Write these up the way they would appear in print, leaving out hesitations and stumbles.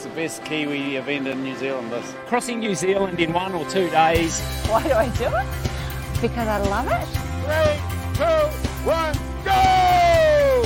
the best Kiwi event in New Zealand. This. Crossing New Zealand in 1 or 2 days. Why do I do it? Because I love it. 3, 2, 1, go!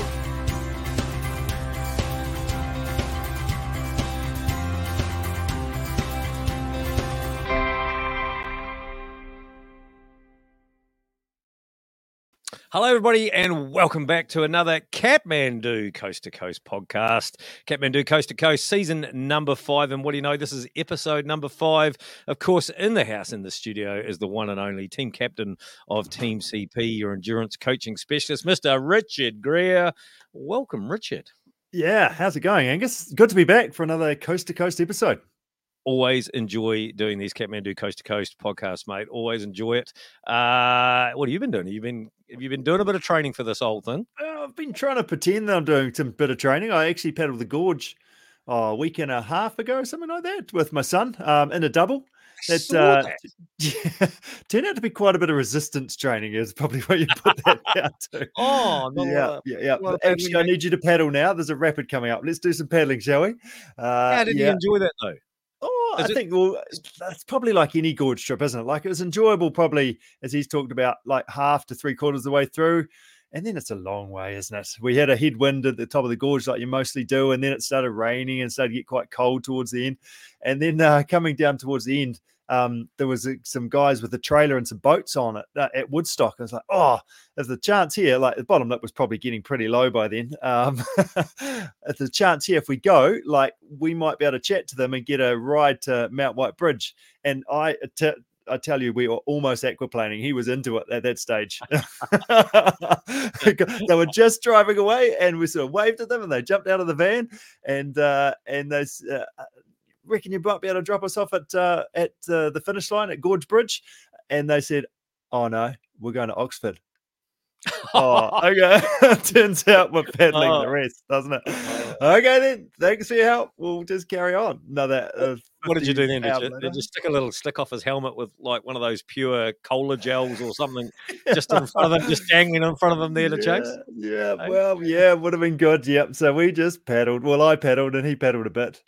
Hello, everybody, and welcome back to another Kathmandu Coast to Coast podcast. Kathmandu Coast to Coast, season number 5. And what do you know? This is episode number 5. Of course, in the house, in the studio, is the one and only team captain of Team CP, your endurance coaching specialist, Mr. Richard Greer. Welcome, Richard. Yeah, how's it going, Angus? Good to be back for another Coast to Coast episode. Always enjoy doing these Kathmandu Coast to Coast podcasts, mate. Always enjoy it. What have you been doing? Have you been doing a bit of training for this whole thing? I've been trying to pretend that I'm doing some bit of training. I actually paddled the gorge a week and a half ago, something like that, with my son in a double. That turned out to be quite a bit of resistance training, is probably what you put that down to. Yeah. But actually, I need you to paddle now. There's a rapid coming up. Let's do some paddling, shall we? How did you enjoy that, though? I think, well, that's probably like any gorge trip, isn't it? Like, it was enjoyable probably, as he's talked about, like half to 3/4 of the way through. And then it's a long way, isn't it? We had a headwind at the top of the gorge like you mostly do. And then it started raining and started to get quite cold towards the end. And then coming down towards the end, there was some guys with a trailer and some boats on it at Woodstock. I was like, oh, there's a chance here. Like, the bottom lip was probably getting pretty low by then. There's a chance here if we go, like, we might be able to chat to them and get a ride to Mount White Bridge. And I tell you, we were almost aquaplaning. He was into it at that stage. They were just driving away, and we sort of waved at them, and they jumped out of the van, and they reckon you might be able to drop us off at the finish line at Gorge Bridge. And they said, oh no, we're going to Oxford. Oh, okay. Turns out we're paddling the rest, doesn't it? Okay, then. Thanks for your help. We'll just carry on. What did you do then? Did you stick a little stick off his helmet with like one of those pure cola gels or something just in front of him, just dangling in front of him there to chase? Yeah, well, yeah, would have been good. Yep. So we just paddled. Well, I paddled and he paddled a bit.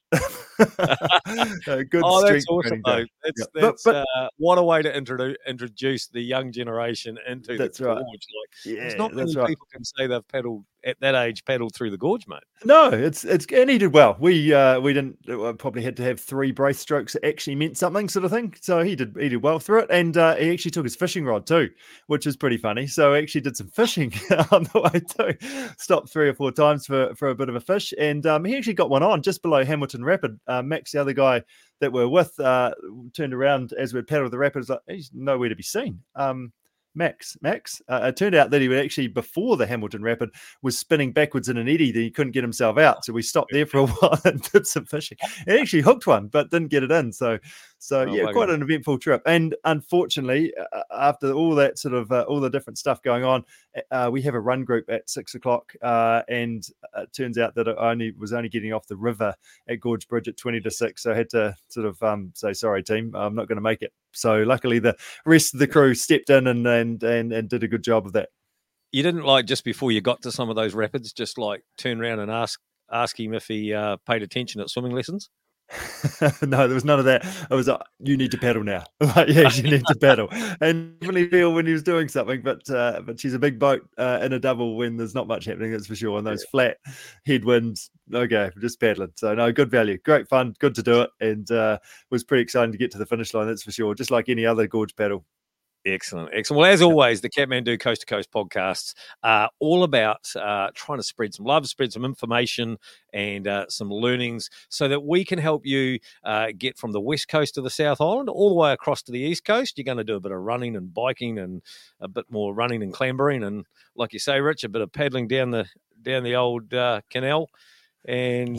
Good. Oh, that's awesome, though. That's what a way to introduce the young generation into the gorge. Like, there's not many people can say they've paddled at that age, paddled through the gorge, mate. No, it's and he did well. We didn't probably had to have 3 brace strokes that actually meant something, sort of thing. So he did well through it, and he actually took his fishing rod too, which is pretty funny. So he actually did some fishing on the way too. Stopped 3 or 4 times for a bit of a fish, and he actually got one on just below Hamilton Rapid. Max, the other guy that we're with, turned around as we paddled the rapid. Was like, he's nowhere to be seen. Max. It turned out that he would actually, before the Hamilton Rapid, was spinning backwards in an eddy that he couldn't get himself out. So we stopped there for a while and did some fishing. He actually hooked one, but didn't get it in. So quite an eventful trip. And unfortunately, after all that sort of all the different stuff going on, we have a run group at 6:00, and it turns out that it was only getting off the river at Gorge Bridge at 20 to 6. So I had to sort of say, sorry, team, I'm not going to make it. So luckily, the rest of the crew stepped in and did a good job of that. You didn't, like, just before you got to some of those rapids, just like turn around and ask him if he paid attention at swimming lessons? No, there was none of that. I was like, you need to paddle now. Like, yes, you need to paddle. And definitely feel when he was doing something, but she's a big boat in a double when there's not much happening, that's for sure. And those flat headwinds, okay, just paddling. So no, good value, great fun, good to do it, and was pretty exciting to get to the finish line, that's for sure. Just like any other gorge paddle. Excellent. Well, as always, the Kathmandu Coast to Coast podcasts are all about trying to spread some love, spread some information and some learnings so that we can help you get from the west coast of the South Island all the way across to the east coast. You're going to do a bit of running and biking and a bit more running and clambering and, like you say, Rich, a bit of paddling down the old canal. And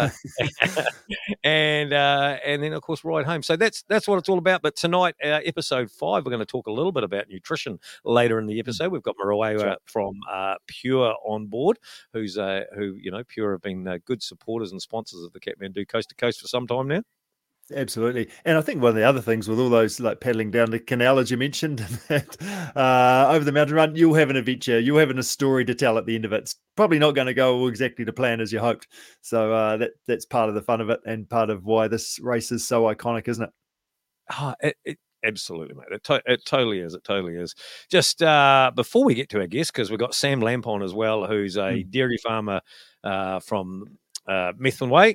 and then of course ride home. So that's what it's all about. But tonight, episode 5, we're going to talk a little bit about nutrition. Later in the episode, we've got Marawa from Pure on board, who Pure have been good supporters and sponsors of the Kathmandu Coast to Coast for some time now. Absolutely. And I think one of the other things with all those like paddling down the canal, as you mentioned, that, over the mountain run, you'll have an adventure. You'll have a story to tell at the end of it. It's probably not going to go exactly to plan as you hoped. So that's part of the fun of it and part of why this race is so iconic, isn't it? Oh, absolutely, mate. It totally is. It totally is. Just before we get to our guest, because we've got Sam Lamp on as well, who's a dairy farmer from Methven Way.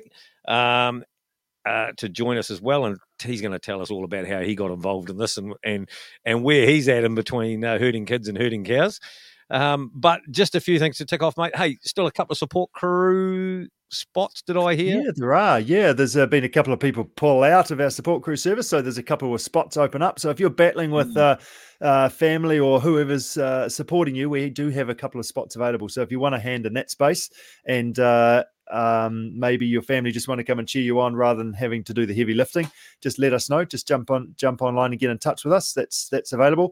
To join us as well, and he's going to tell us all about how he got involved in this and where he's at in between herding kids and herding cows. But just a few things to tick off, mate. Hey, still a couple of support crew spots, did I hear? Yeah, there are. Yeah, there's been a couple of people pull out of our support crew service, so there's a couple of spots open up. So if you're battling with family or whoever's supporting you, we do have a couple of spots available. So if you want a hand in that space and maybe your family just want to come and cheer you on rather than having to do the heavy lifting, just let us know. Just jump online and get in touch with us. That's available.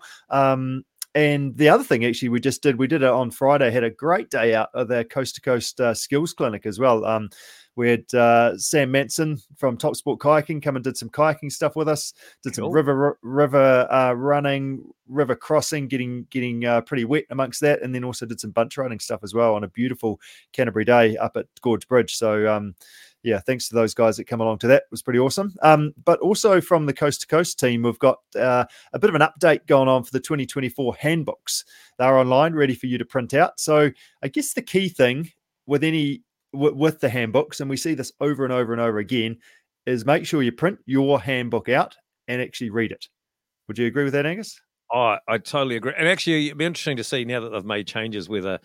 And the other thing, actually, we did it on Friday, had a great day out of the Coast to Coast Skills Clinic as well. We had Sam Manson from Top Sport Kayaking come and did some kayaking stuff with us, did some river running, river crossing, getting pretty wet amongst that, and then also did some bunch riding stuff as well on a beautiful Canterbury day up at Gorge Bridge. So, yeah, thanks to those guys that come along to that. It was pretty awesome. But also from the Coast to Coast team, we've got a bit of an update going on for the 2024 handbooks. They're online, ready for you to print out. So I guess the key thing with the handbooks, and we see this over and over and over again, is make sure you print your handbook out and actually read it. Would you agree with that, Angus? Oh, I totally agree. And actually, it'd be interesting to see now that they've made changes whether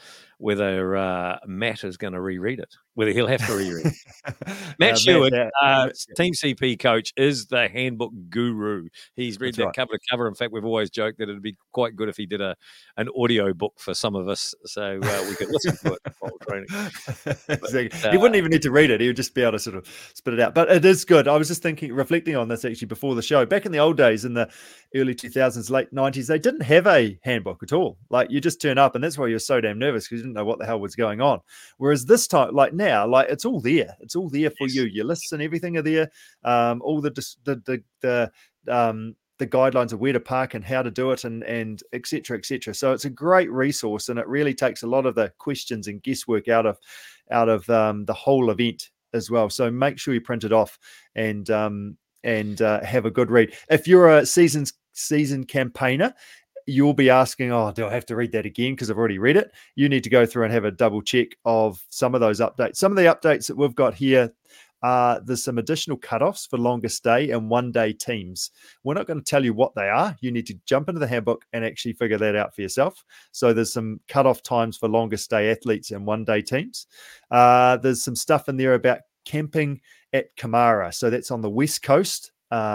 Matt is going to reread it, whether he'll have to reread it. Matt Stewart, Team CP coach, is the handbook guru. He's read that cover to cover. In fact, we've always joked that it'd be quite good if he did an audio book for some of us so we could listen to it while training. He wouldn't even need to read it. He would just be able to sort of spit it out. But it is good. I was just reflecting on this actually before the show. Back in the old days, in the early 2000s, late 90s, they didn't have a handbook at all. Like, you just turn up, and that's why you're so damn nervous, because you didn't know what the hell was going on. Whereas this time, like now, like it's all there. It's all there for you. Your lists and everything are there. All the guidelines of where to park and how to do it, and et cetera, et cetera. So it's a great resource, and it really takes a lot of the questions and guesswork out of the whole event as well. So make sure you print it off and have a good read. If you're a seasoned campaigner, you'll be asking, oh, do I have to read that again because I've already read it? You need to go through and have a double check of some of those updates. Some of the updates that we've got here, there's some additional cutoffs for longest day and one-day teams. We're not going to tell you what they are. You need to jump into the handbook and actually figure that out for yourself. So there's some cutoff times for longest day athletes and one-day teams. There's some stuff in there about camping at Kumara. So that's on the West Coast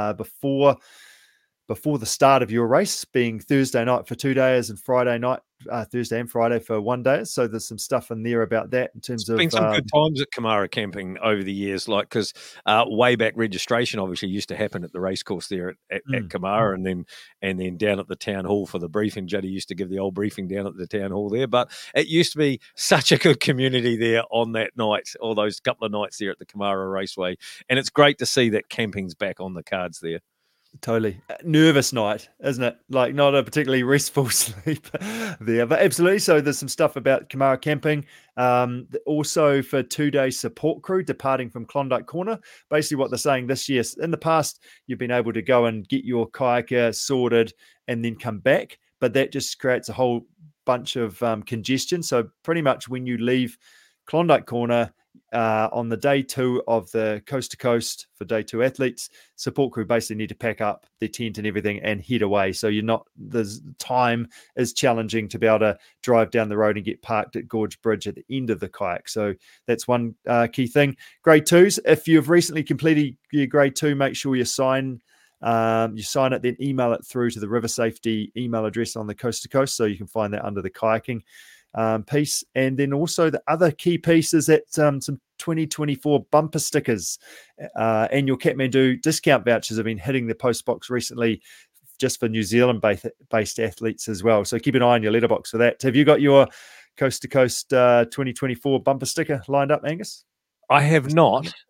before the start of your race, being Thursday night for 2 days and Friday night, Thursday and Friday for 1 day. So there's some stuff in there about that in terms of... There's been some good times at Kumara camping over the years, like, because way back registration obviously used to happen at the racecourse there at Kumara, and then down at the town hall for the briefing. Juddy used to give the old briefing down at the town hall there, but it used to be such a good community there on that night, all those couple of nights there at the Kumara Raceway, and it's great to see that camping's back on the cards there. Totally. Nervous night, isn't it? Like, not a particularly restful sleep there, but absolutely. So there's some stuff about Kumara camping. Also for 2 days support crew departing from Klondike Corner. Basically what they're saying this year, in the past, you've been able to go and get your kayaker sorted and then come back, but that just creates a whole bunch of congestion. So pretty much when you leave Klondike Corner, on the day 2 of the Coast to Coast for day 2 athletes, support crew basically need to pack up their tent and everything and head away. So there's time is challenging to be able to drive down the road and get parked at Gorge Bridge at the end of the kayak. So that's one key thing. Grade 2s, if you've recently completed your grade 2, make sure you sign it, then email it through to the River Safety email address on the Coast to Coast. So you can find that under the kayaking piece. And then also the other key piece is that some 2024 bumper stickers and your Kathmandu discount vouchers have been hitting the post box recently, just for New Zealand based athletes as well. So keep an eye on your letterbox for that. Have you got your Coast to Coast 2024 bumper sticker lined up, Angus? I have not.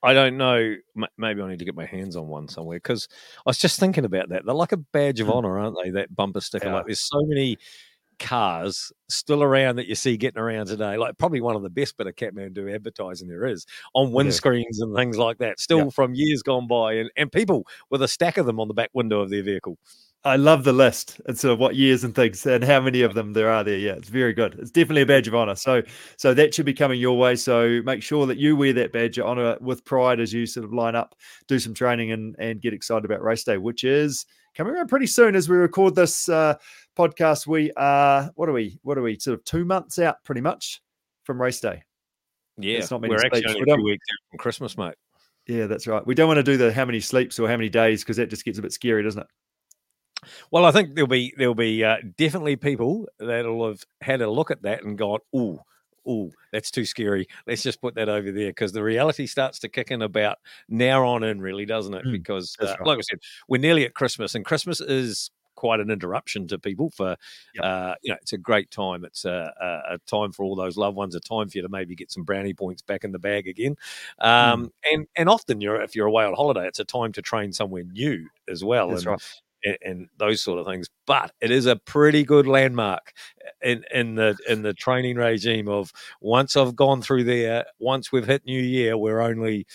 I don't know. Maybe I need to get my hands on one somewhere because I was just thinking about that. They're like a badge of honor, aren't they? That bumper sticker. Yeah. Like there's so many cars still around that you see getting around today. Like probably one of the best bit of Kathmandu advertising there is on windscreens and things like that. Still from years gone by, and people with a stack of them on the back window of their vehicle. I love the list and sort of what years and things and how many of them there are there. Yeah, it's very good. It's definitely a badge of honor. So that should be coming your way. So make sure that you wear that badge of honor with pride as you sort of line up, do some training and get excited about race day, which is coming around pretty soon as we record this podcast. We are, what are we sort of 2 months out pretty much from race day. Yeah, it's not many we're sleeps. actually only 2 weeks out from Christmas, mate. Yeah, that's right. We don't want to do the how many sleeps or how many days because that just gets a bit scary, doesn't it? Well, I think there'll be definitely people that'll have had a look at that and gone, "Ooh, that's too scary. Let's just put that over there," because the reality starts to kick in about now on in, really, doesn't it? Because, right. like I said, we're nearly at Christmas, and Christmas is quite an interruption to people. For it's a great time. It's a time for all those loved ones. A time for you to maybe get some brownie points back in the bag again. And often, if you're away on holiday, it's a time to train somewhere new as well. That's right. And those sort of things, but it is a pretty good landmark in the training regime of once I've gone through there, once we've hit New Year, we're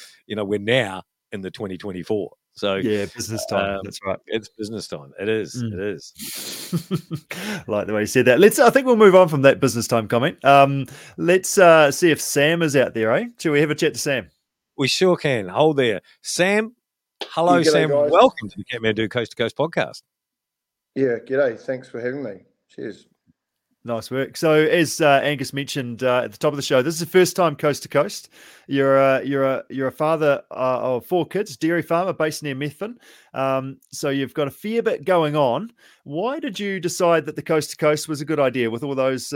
now in the 2024. So yeah, business time. That's right. It's business time. It is. It is. Like the way you said that. I think we'll move on from that business time comment. Let's see if Sam is out there. Shall we have a chat to Sam? We sure can. Hold there, Sam. Hello, Sam. Guys. Welcome to the Kathmandu Coast to Coast podcast. Yeah, g'day. Thanks for having me. Cheers. Nice work. So, as Angus mentioned at the top of the show, this is the first time coast to coast. You're a father of 4 kids, dairy farmer based near Methven. So you've got a fair bit going on. Why did you decide that the coast to coast was a good idea with all those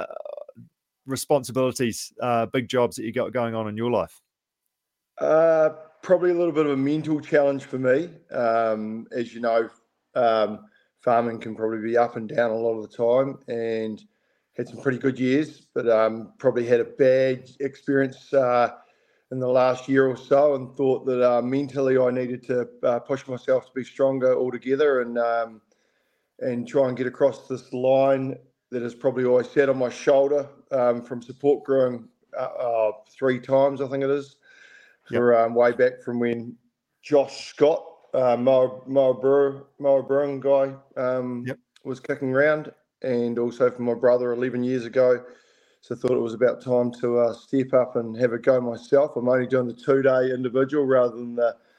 responsibilities, big jobs that you got going on in your life? Probably a little bit of a mental challenge for me. As you know, farming can probably be up and down a lot of the time, and had some pretty good years, but probably had a bad experience in the last year or so, and thought that mentally I needed to push myself to be stronger altogether and try and get across this line that has probably always sat on my shoulder from support growing 3 times, I think it is. For way back from when Josh Scott, Moa Brewing guy, was kicking around, and also for my brother 11 years ago. So I thought it was about time to step up and have a go myself. I'm only doing the 2-day individual rather than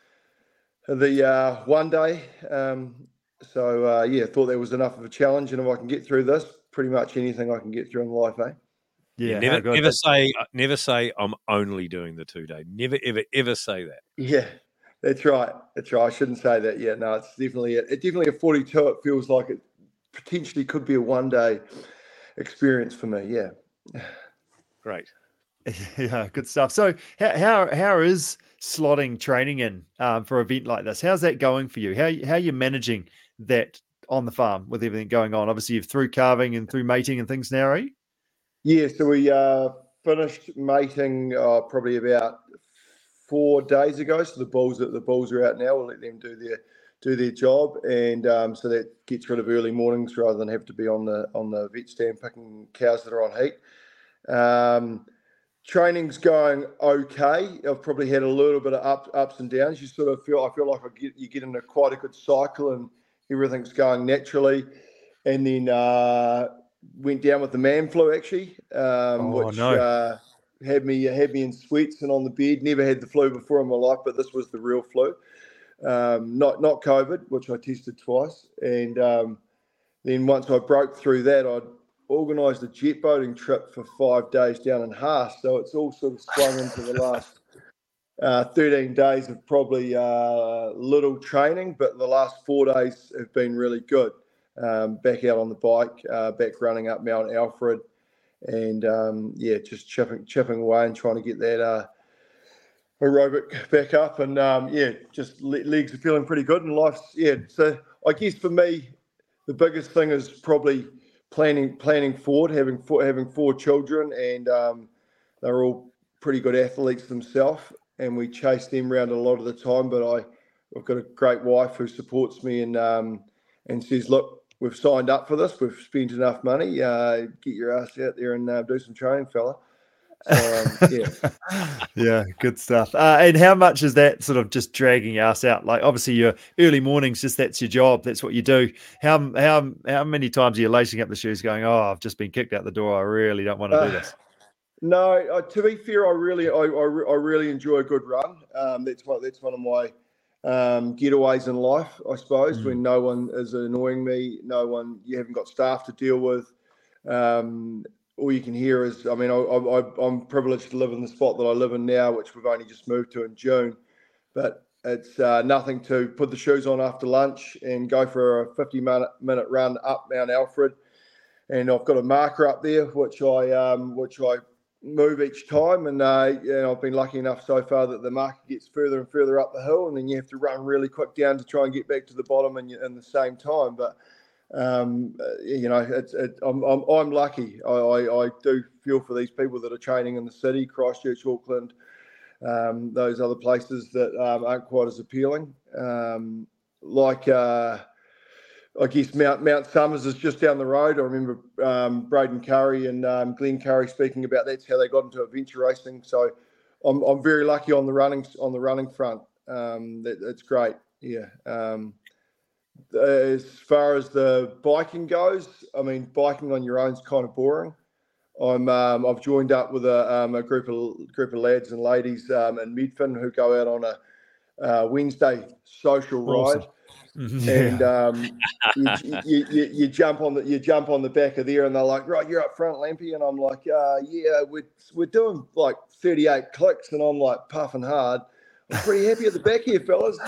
the 1 day. Thought there was enough of a challenge, and if I can get through this, pretty much anything I can get through in life, eh? Yeah, never say I'm only doing the 2-day. Never, ever say that. Yeah, that's right. That's right. I shouldn't say that yet. No, it's definitely a 42. It feels like it potentially could be a 1-day experience for me. Yeah. Great. Yeah, good stuff. So how is slotting training in for an event like this? How's that going for you? How are you managing that on the farm with everything going on? Obviously, you're through calving and through mating and things now, are you? Yeah, so we finished mating probably about 4 days ago. So the bulls are out now. We'll let them do their job, and so that gets rid of early mornings rather than have to be on the vet stand picking cows that are on heat. Training's going okay. I've probably had a little bit of ups and downs. I feel like you get into quite a good cycle and everything's going naturally, and then went down with the man flu actually, had me in sweats and on the bed. Never had the flu before in my life, but this was the real flu. Not COVID, which I tested twice. And then once I broke through that, I'd organised a jet boating trip for 5 days down in Haas. So it's all sort of swung into the last 13 days of probably little training, but the last 4 days have been really good. Back out on the bike, back running up Mount Alfred, and just chipping away and trying to get that aerobic back up, and just legs are feeling pretty good, and life's So I guess for me, the biggest thing is probably planning forward, having 4 children, and they're all pretty good athletes themselves, and we chase them around a lot of the time. But I've got a great wife who supports me and says, look, we've signed up for this. We've spent enough money. Get your ass out there and do some training, fella. So, yeah, good stuff. And how much is that sort of just dragging your ass out? Like, obviously, your early mornings, just that's your job. That's what you do. How many times are you lacing up the shoes, going, "Oh, I've just been kicked out the door. I really don't want to do this." No, to be fair, I really enjoy a good run. That's one of my getaways in life, I suppose. When no one is annoying me, you haven't got staff to deal with. All you can hear is, I mean, I'm privileged to live in the spot that I live in now, which we've only just moved to in June. But it's nothing to put the shoes on after lunch and go for a 50-minute run up Mount Alfred. And I've got a marker up there, which I move each time. And I've been lucky enough so far that the marker gets further and further up the hill, and then you have to run really quick down to try and get back to the bottom in the same time. But I'm lucky. I do feel for these people that are training in the city, Christchurch, Auckland, those other places that aren't quite as appealing. I guess Mount Summers is just down the road. I remember Braden Curry and Glenn Curry speaking about that's how they got into adventure racing. So I'm very lucky on the running front. That's great. Yeah. As far as the biking goes, I mean, biking on your own is kind of boring. I've joined up with a group of lads and ladies in Medfin who go out on a Wednesday social ride, and you jump on the back of there, and they're like, right, you're up front, Lampy, and I'm like, yeah, we're doing like 38 clicks, and I'm like puffing hard. I'm pretty happy at the back here, fellas.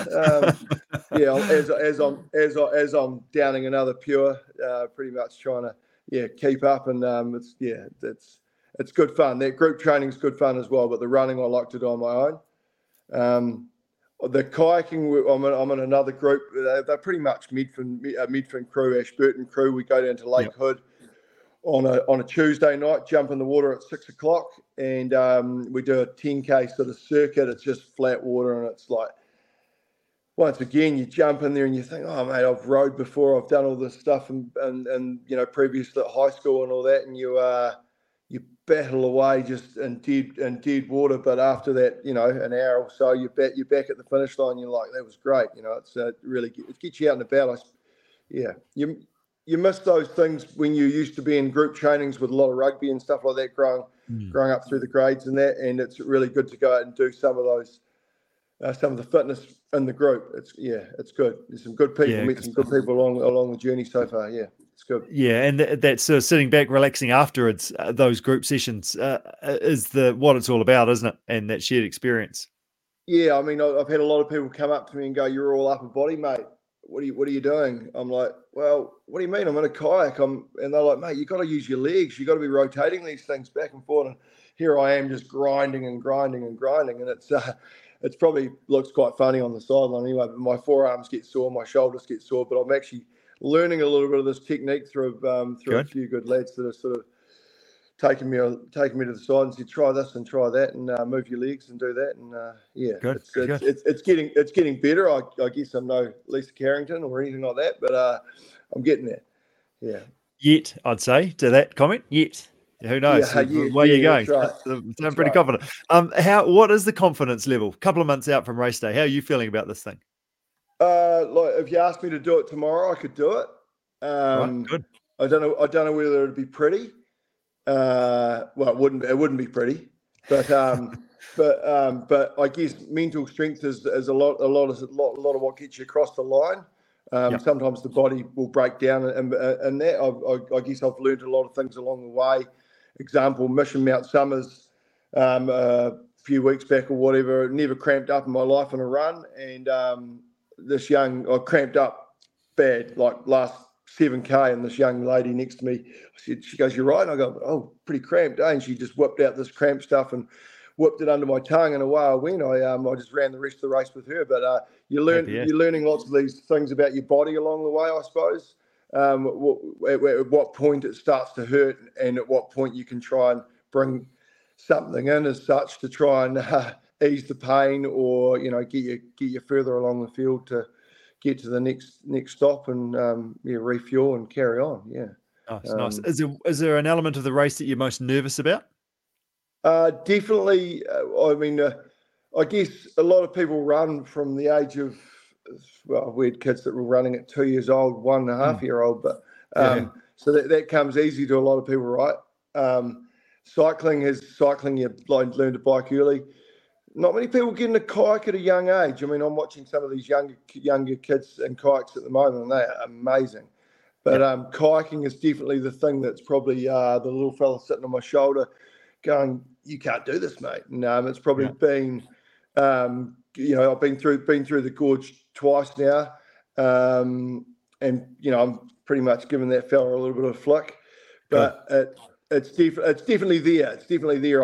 As I'm downing another pure, pretty much trying to keep up, and it's good fun. That group training is good fun as well, but the running I like to do on my own. The kayaking, I'm in another group. They're pretty much Medfin crew, Ashburton crew. We go down to Lake Hood on a Tuesday night, jump in the water at 6 o'clock, and we do a 10K sort of circuit. It's just flat water, and it's like, once again, you jump in there and you think, oh mate, I've rowed before, I've done all this stuff, and previously at high school and all that, and you battle away just in dead water. But after that, an hour or so, you're back at the finish line. You're like, that was great. It's really, it gets you out and about. You miss those things when you used to be in group trainings with a lot of rugby and stuff like that, growing up through the grades and that. And it's really good to go out and do some of those, some of the fitness in the group. It's good. There's some good people, met some good people along the journey so far. Yeah, it's good. Yeah, and that's sitting back, relaxing afterwards. Those group sessions is what it's all about, isn't it? And that shared experience. Yeah, I mean, I've had a lot of people come up to me and go, "You're all upper body, mate. What are you doing?" I'm like, well, what do you mean? I'm in a kayak. And they're like, mate, you got to use your legs. You got to be rotating these things back and forth. And here I am just grinding. And it's probably looks quite funny on the sideline anyway, but my forearms get sore, my shoulders get sore, but I'm actually learning a little bit of this technique through a few good lads that are sort of taking me to the side and said, try this and try that, and move your legs and do that. And it's getting better. I guess I'm no Lisa Carrington or anything like that, but I'm getting there. Yeah. Yet, I'd say to that comment, yet. Who knows where you're going? Right. I'm pretty confident. What is the confidence level? A couple of months out from race day, how are you feeling about this thing? If you asked me to do it tomorrow, I could do it. Right, good. I don't know whether it'd be pretty. Well, it wouldn't be pretty, but I guess mental strength is a lot of what gets you across the line. Sometimes the body will break down, and that I guess I've learned a lot of things along the way. Example, Mission Mount Summers a few weeks back or whatever, never cramped up in my life on a run, and I cramped up bad, like last 7K, and this young lady next to me, she goes, "You're right," and I go, "Oh, pretty cramped, eh?" And she just whipped out this cramp stuff and whipped it under my tongue, and away I went. I just ran the rest of the race with her. But you're learning lots of these things about your body along the way, I suppose. At what point it starts to hurt, and at what point you can try and bring something in as such to try and ease the pain, or get you further along the field to get to the next stop and refuel and carry on. Yeah, nice. Is there an element of the race that you're most nervous about? Definitely. I guess a lot of people run from the age of, we had kids that were running at 2 years old, 1.5 year old, but so that comes easy to a lot of people, right? Cycling, you learn to bike early. Not many people get into kayak at a young age. I mean, I'm watching some of these younger kids in kayaks at the moment, and they are amazing. But kayaking is definitely the thing that's probably the little fella sitting on my shoulder going, you can't do this, mate. And it's probably been, I've been through the gorge twice now, and I'm pretty much giving that fella a little bit of a flick. But it's definitely there. It's definitely there.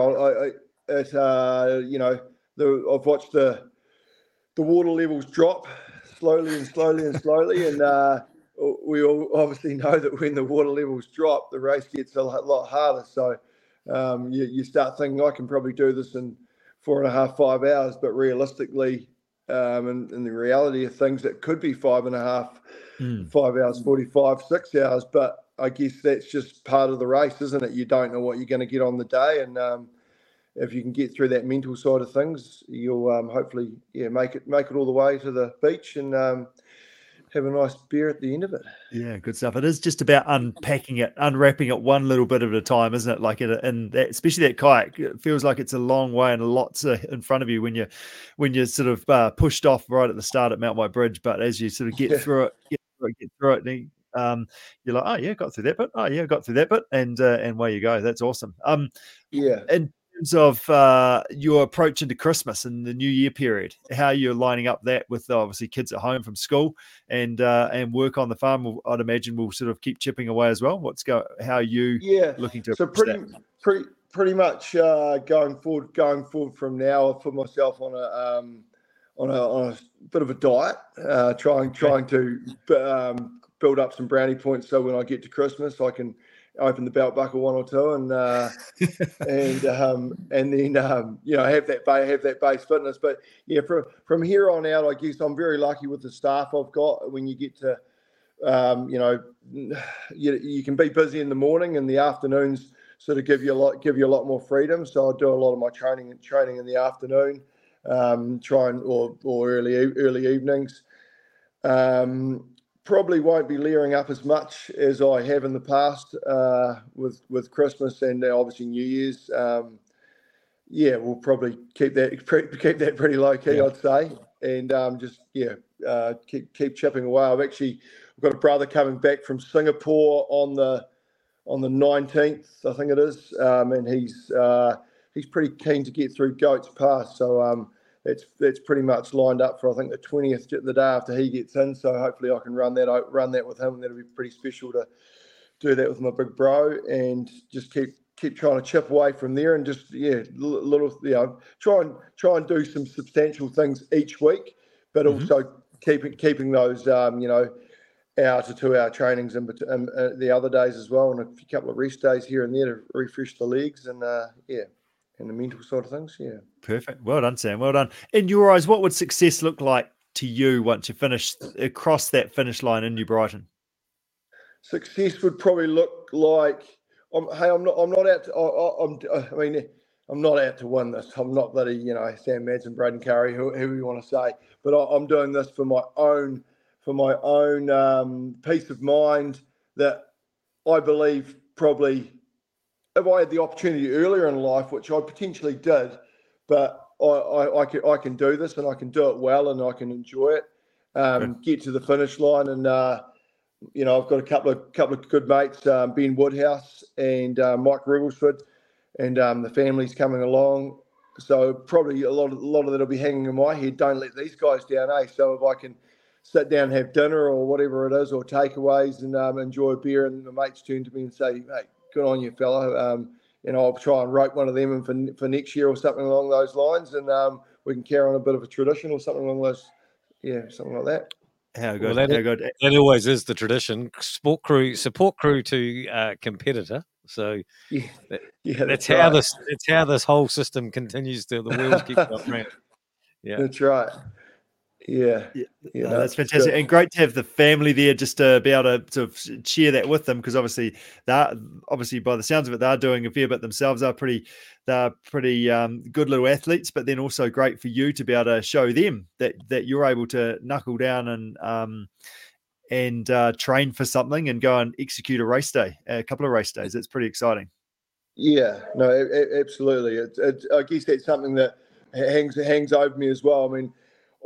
I've watched the water levels drop slowly, and we all obviously know that when the water levels drop, the race gets a lot harder. So you start thinking, I can probably do this in 4.5, 5 hours, but realistically, in the reality of things, it could be 5.5, 5 hours, 45, 6 hours. But I guess that's just part of the race, isn't it? You don't know what you're going to get on the day, and if you can get through that mental side of things, you'll hopefully make it all the way to the beach and have a nice beer at the end of it. Yeah, good stuff. It is just about unpacking it, unwrapping it one little bit at a time, isn't it? Like especially that kayak, it feels like it's a long way and lots in front of you when you're sort of pushed off right at the start at Mount White Bridge. But as you sort of get through it, and you're like, oh yeah, got through that bit. Oh yeah, got through that bit, and away you go. That's awesome. In terms of your approach into Christmas and the New Year period, how you're lining up that with obviously kids at home from school and work on the farm, I'd imagine will sort of keep chipping away as well. How are you looking to? So pretty much going forward from now, I've put myself on a bit of a diet, trying to build up some brownie points so when I get to Christmas I can open the belt buckle one or two and then have that base fitness. But from here on out, I guess I'm very lucky with the staff I've got. When you get to you can be busy in the morning, and the afternoons sort of give you a lot more freedom. So I do a lot of my training in the afternoon, or early evenings. Probably won't be layering up as much as I have in the past with Christmas and obviously New Year's. We'll probably keep that pretty low key, I'd say, and keep chipping away. I've got a brother coming back from Singapore on the 19th, I think it is, and he's pretty keen to get through Goats Pass. So that's pretty much lined up for, I think, the 20th, the day after he gets in. So hopefully I can run that with him. That'll be pretty special to do that with my big bro, and just keep trying to chip away from there, and just try and do some substantial things each week, but also keeping those hour to 2 hour trainings in the other days as well, and a couple of rest days here and there to refresh the legs and and the mental side of things. Yeah. Perfect. Well done, Sam. Well done. In your eyes, what would success look like to you once you finish across that finish line in New Brighton? Success would probably look like, I'm not out to win this. I'm not bloody, Sam Madsen, Braden Curry, who you want to say, but I'm doing this for my own peace of mind, that I believe probably, if I had the opportunity earlier in life, which I potentially did, but I can do this, and I can do it well, and I can enjoy it. Get to the finish line, and I've got a couple of good mates, Ben Woodhouse and Mike Ribblesford, and the family's coming along. So probably a lot of that'll be hanging in my head. Don't let these guys down, eh? So if I can sit down and have dinner or whatever it is, or takeaways, and enjoy a beer, and the mates turn to me and say, "Mate, good on you, fella. I'll try and rope one of them in for next year or something along those lines, and we can carry on a bit of a tradition or something along those, something like that." How good? That always is the tradition. Support crew to competitor. So Yeah, that, yeah, that's right. how this whole system continues to the wheels keep going round. Yeah, That's right. Yeah, Yeah, you no, know, that's it's fantastic, good. and great to have the family there just to be able to sort of share that with them, because obviously by the sounds of it, they're doing a fair bit themselves. They're pretty good little athletes, but then also great for you to be able to show them that you're able to knuckle down and train for something and go and execute a couple of race days. It's pretty exciting. Yeah, no, absolutely. I guess that's something that hangs over me as well. I mean,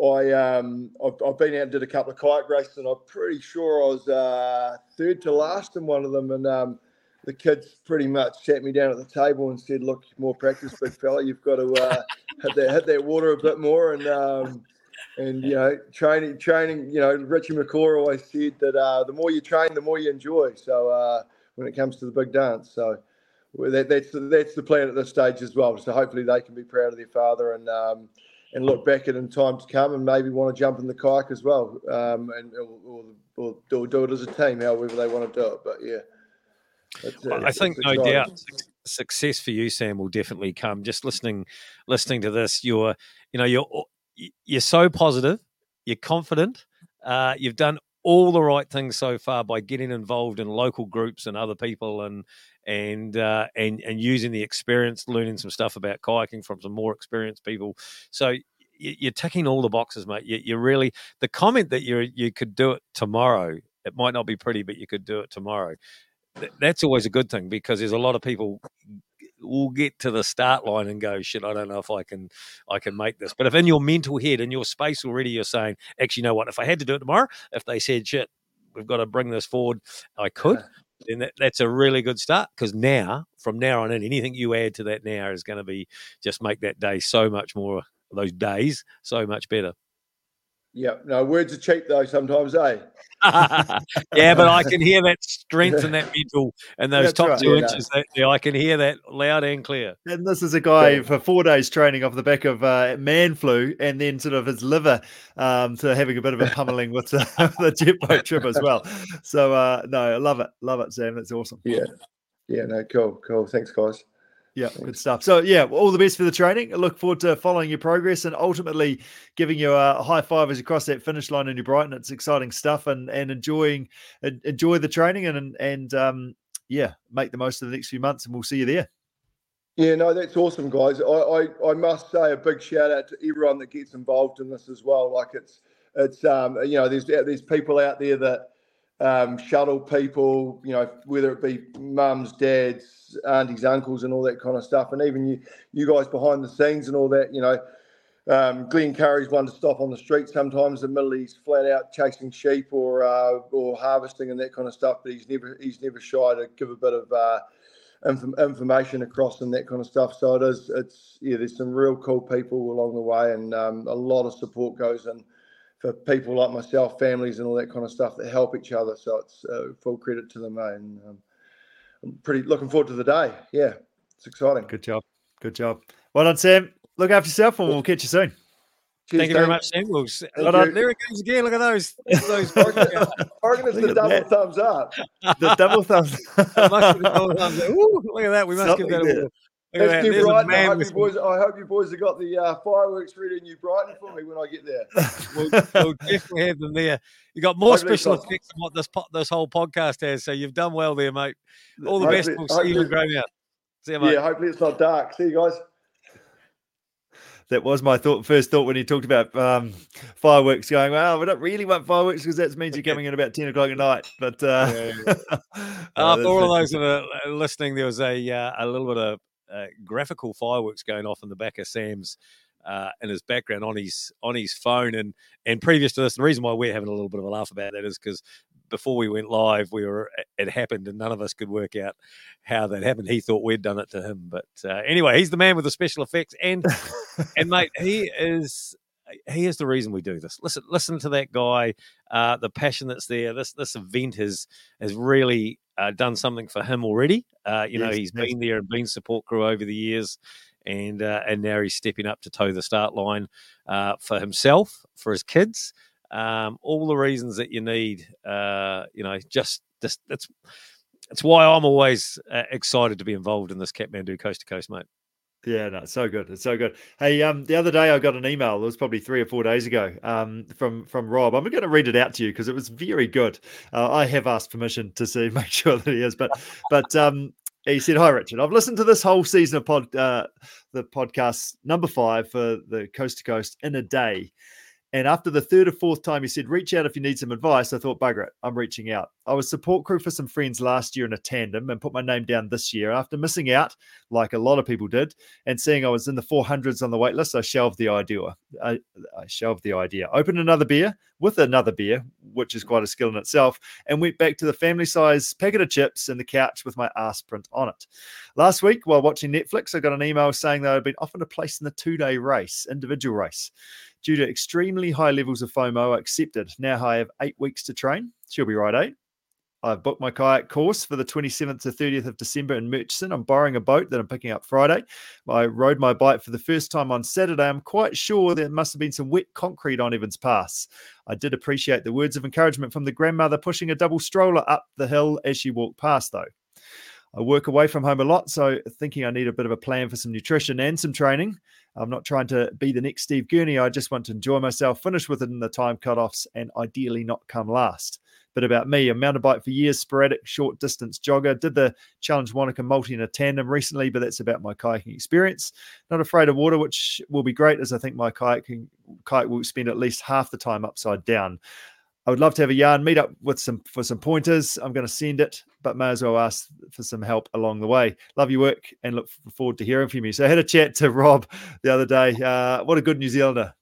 I've been out and did a couple of kayak races, and I'm pretty sure I was third to last in one of them. And the kids pretty much sat me down at the table and said, "Look, more practice, big fella. You've got to hit that water a bit more." And you know, training. You know, Richie McCaw always said that the more you train, the more you enjoy. So when it comes to the big dance, so. Well, that's the plan at this stage as well. So hopefully they can be proud of their father and look back at in time to come and maybe want to jump in the kayak as well, or do it as a team, however they want to do it. But yeah, I think it's no exciting. doubt success for you, Sam, will definitely come. Just listening to this, you're so positive, you're confident, you've done all the right things so far by getting involved in local groups and other people and using the experience, learning some stuff about kayaking from some more experienced people. So you're ticking all the boxes, mate. You really, the comment that you could do it tomorrow. It might not be pretty, but you could do it tomorrow. That's always a good thing, because there's a lot of people will get to the start line and go, shit, I don't know if I can make this. But if in your mental head, in your space already, you're saying, actually, you know what, if I had to do it tomorrow, if they said, shit, we've got to bring this forward, I could, then that's a really good start, because from now on in, anything you add to that now is going to be just make that day so much more, those days so much better. Yeah, no, words are cheap though sometimes, eh? Yeah, but I can hear that strength and that mental and those That's top right. 2 Yeah, inches. I can hear that loud and clear. And this is a guy for 4 days training off the back of man flu, and then sort of his liver so having a bit of a pummeling with the jet boat trip as well. So no, I love it, Sam. That's awesome. Yeah, no, cool. Thanks, guys. Yeah, good stuff. So, yeah, all the best for the training. I look forward to following your progress and ultimately giving you a high five as you cross that finish line in New Brighton. It's exciting stuff, and enjoy the training and make the most of the next few months, and we'll see you there. Yeah, no, that's awesome, guys. I must say a big shout out to everyone that gets involved in this as well. Like it's you know, there's people out there that shuttle people, you know, whether it be mums, dads, aunties, uncles, and all that kind of stuff, and even you guys behind the scenes and all that. You know, Glenn Curry's one to stop on the street sometimes. Admittedly, he's flat out chasing sheep or harvesting and that kind of stuff, but he's never shy to give a bit of information across and that kind of stuff. So there's some real cool people along the way, and a lot of support goes in for people like myself, families and all that kind of stuff that help each other. So it's full credit to them, mate. And I'm pretty looking forward to the day. Yeah, it's exciting. Good job. Well done, Sam. Look after yourself, and we'll catch you soon. Cheers, Thank you very much, Sam. There it goes again. Look at those. I reckon it's the double thumbs up. The double thumbs. Ooh, look at that. We must give that a look. That's New Brighton. I hope you boys have got the fireworks ready in New Brighton for me when I get there. We'll definitely have them there. You got more special effects than what this whole podcast has, so you've done well there, mate. All the best. We'll see you in Greymouth. See you, mate. Yeah, hopefully it's not dark. See you guys. That was my first thought when he talked about fireworks, going, well, we don't really want fireworks because that means you're coming in about 10 o'clock at night. But for all of those that are listening, there was a little bit of graphical fireworks going off in the back of Sam's in his background on his phone. And previous to this, the reason why we're having a little bit of a laugh about that is because before we went live, it happened and none of us could work out how that happened. He thought we'd done it to him. But anyway, he's the man with the special effects. And mate, he is the reason we do this. Listen to that guy, the passion that's there. This event has really done something for him already. He's been there and been support crew over the years. And now he's stepping up to toe the start line for himself, for his kids, all the reasons that you need. It's why I'm always excited to be involved in this Kathmandu Coast to Coast, mate. Yeah, no, it's so good. It's so good. Hey, the other day I got an email. It was probably 3 or 4 days ago. From Rob. I'm going to read it out to you because it was very good. I have asked permission to make sure that he is, but he said, "Hi Richard, I've listened to this whole season of the podcast number 5 for the Coast to Coast in a day. And after the 3rd or 4th time, he said, reach out if you need some advice. I thought, bugger it, I'm reaching out. I was support crew for some friends last year in a tandem and put my name down this year. After missing out, like a lot of people did, and seeing I was in the 400s on the wait list, I shelved the idea. Opened another beer with another beer, which is quite a skill in itself, and went back to the family size packet of chips and the couch with my ass print on it. Last week, while watching Netflix, I got an email saying that I'd been offered a place in the 2-day race, individual race. Due to extremely high levels of FOMO, I accepted. Now I have 8 weeks to train. She'll be right, 8. I've booked my kayak course for the 27th to 30th of December in Murchison. I'm borrowing a boat that I'm picking up Friday. I rode my bike for the first time on Saturday. I'm quite sure there must have been some wet concrete on Evans Pass. I did appreciate the words of encouragement from the grandmother pushing a double stroller up the hill as she walked past, though. I work away from home a lot, so thinking I need a bit of a plan for some nutrition and some training. I'm not trying to be the next Steve Gurney. I just want to enjoy myself, finish within the time cutoffs, and ideally not come last. Bit about me, a mountain bike for years, sporadic short distance jogger. Did the Challenge Wanaka Multi in a tandem recently, but that's about my kayaking experience. Not afraid of water, which will be great, as I think my kayak will spend at least half the time upside down. I would love to have a yarn meet up for some pointers. I'm going to send it, but may as well ask for some help along the way. Love your work and look forward to hearing from you. So I had a chat to Rob the other day. What a good New Zealander.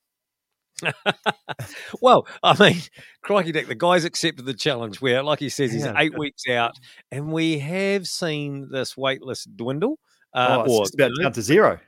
Well, I mean, crikey, Dick, the guy's accepted the challenge where, like he says, he's 8 weeks out, and we have seen this wait list dwindle. It's just about down to zero.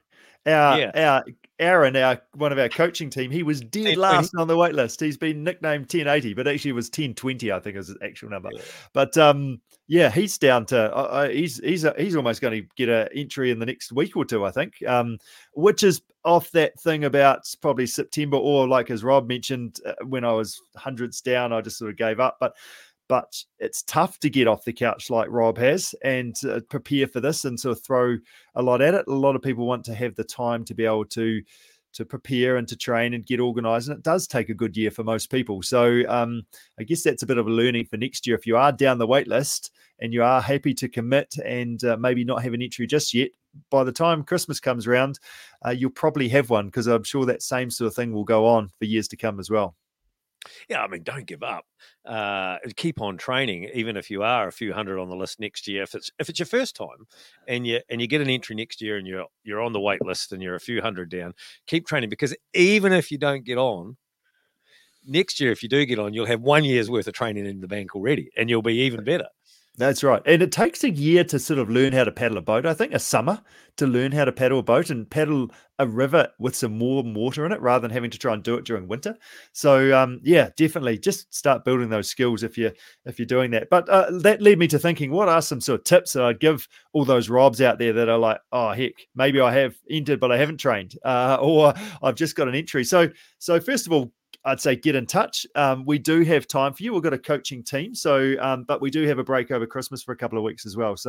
Aaron, one of our coaching team, he was dead last on the wait list. He's been nicknamed 1080, but actually it was 1020, I think is his actual number. Yeah. But he's down to he's almost going to get an entry in the next week or two, I think, which is off that thing about probably September, or like as Rob mentioned, when I was hundreds down, I just sort of gave up. But it's tough to get off the couch like Rob has and prepare for this and sort of throw a lot at it. A lot of people want to have the time to be able to prepare and to train and get organised. And it does take a good year for most people. So I guess that's a bit of a learning for next year. If you are down the wait list and you are happy to commit and maybe not have an entry just yet, by the time Christmas comes around, you'll probably have one, because I'm sure that same sort of thing will go on for years to come as well. Yeah, I mean, don't give up. Keep on training, even if you are a few hundred on the list next year. If it's your first time, and you get an entry next year, and you're on the wait list, and you're a few hundred down, keep training, because even if you don't get on next year, if you do get on, you'll have 1 year's worth of training in the bank already, and you'll be even better. That's right. And it takes a year to sort of learn how to paddle a boat. I think a summer to learn how to paddle a boat and paddle a river with some warm water in it, rather than having to try and do it during winter. So definitely just start building those skills if you're doing that. But that led me to thinking, what are some sort of tips that I'd give all those Robs out there that are like, oh heck, maybe I have entered but I haven't trained, or I've just got an entry. So first of all, I'd say get in touch. We do have time for you. We've got a coaching team, but we do have a break over Christmas for a couple of weeks as well.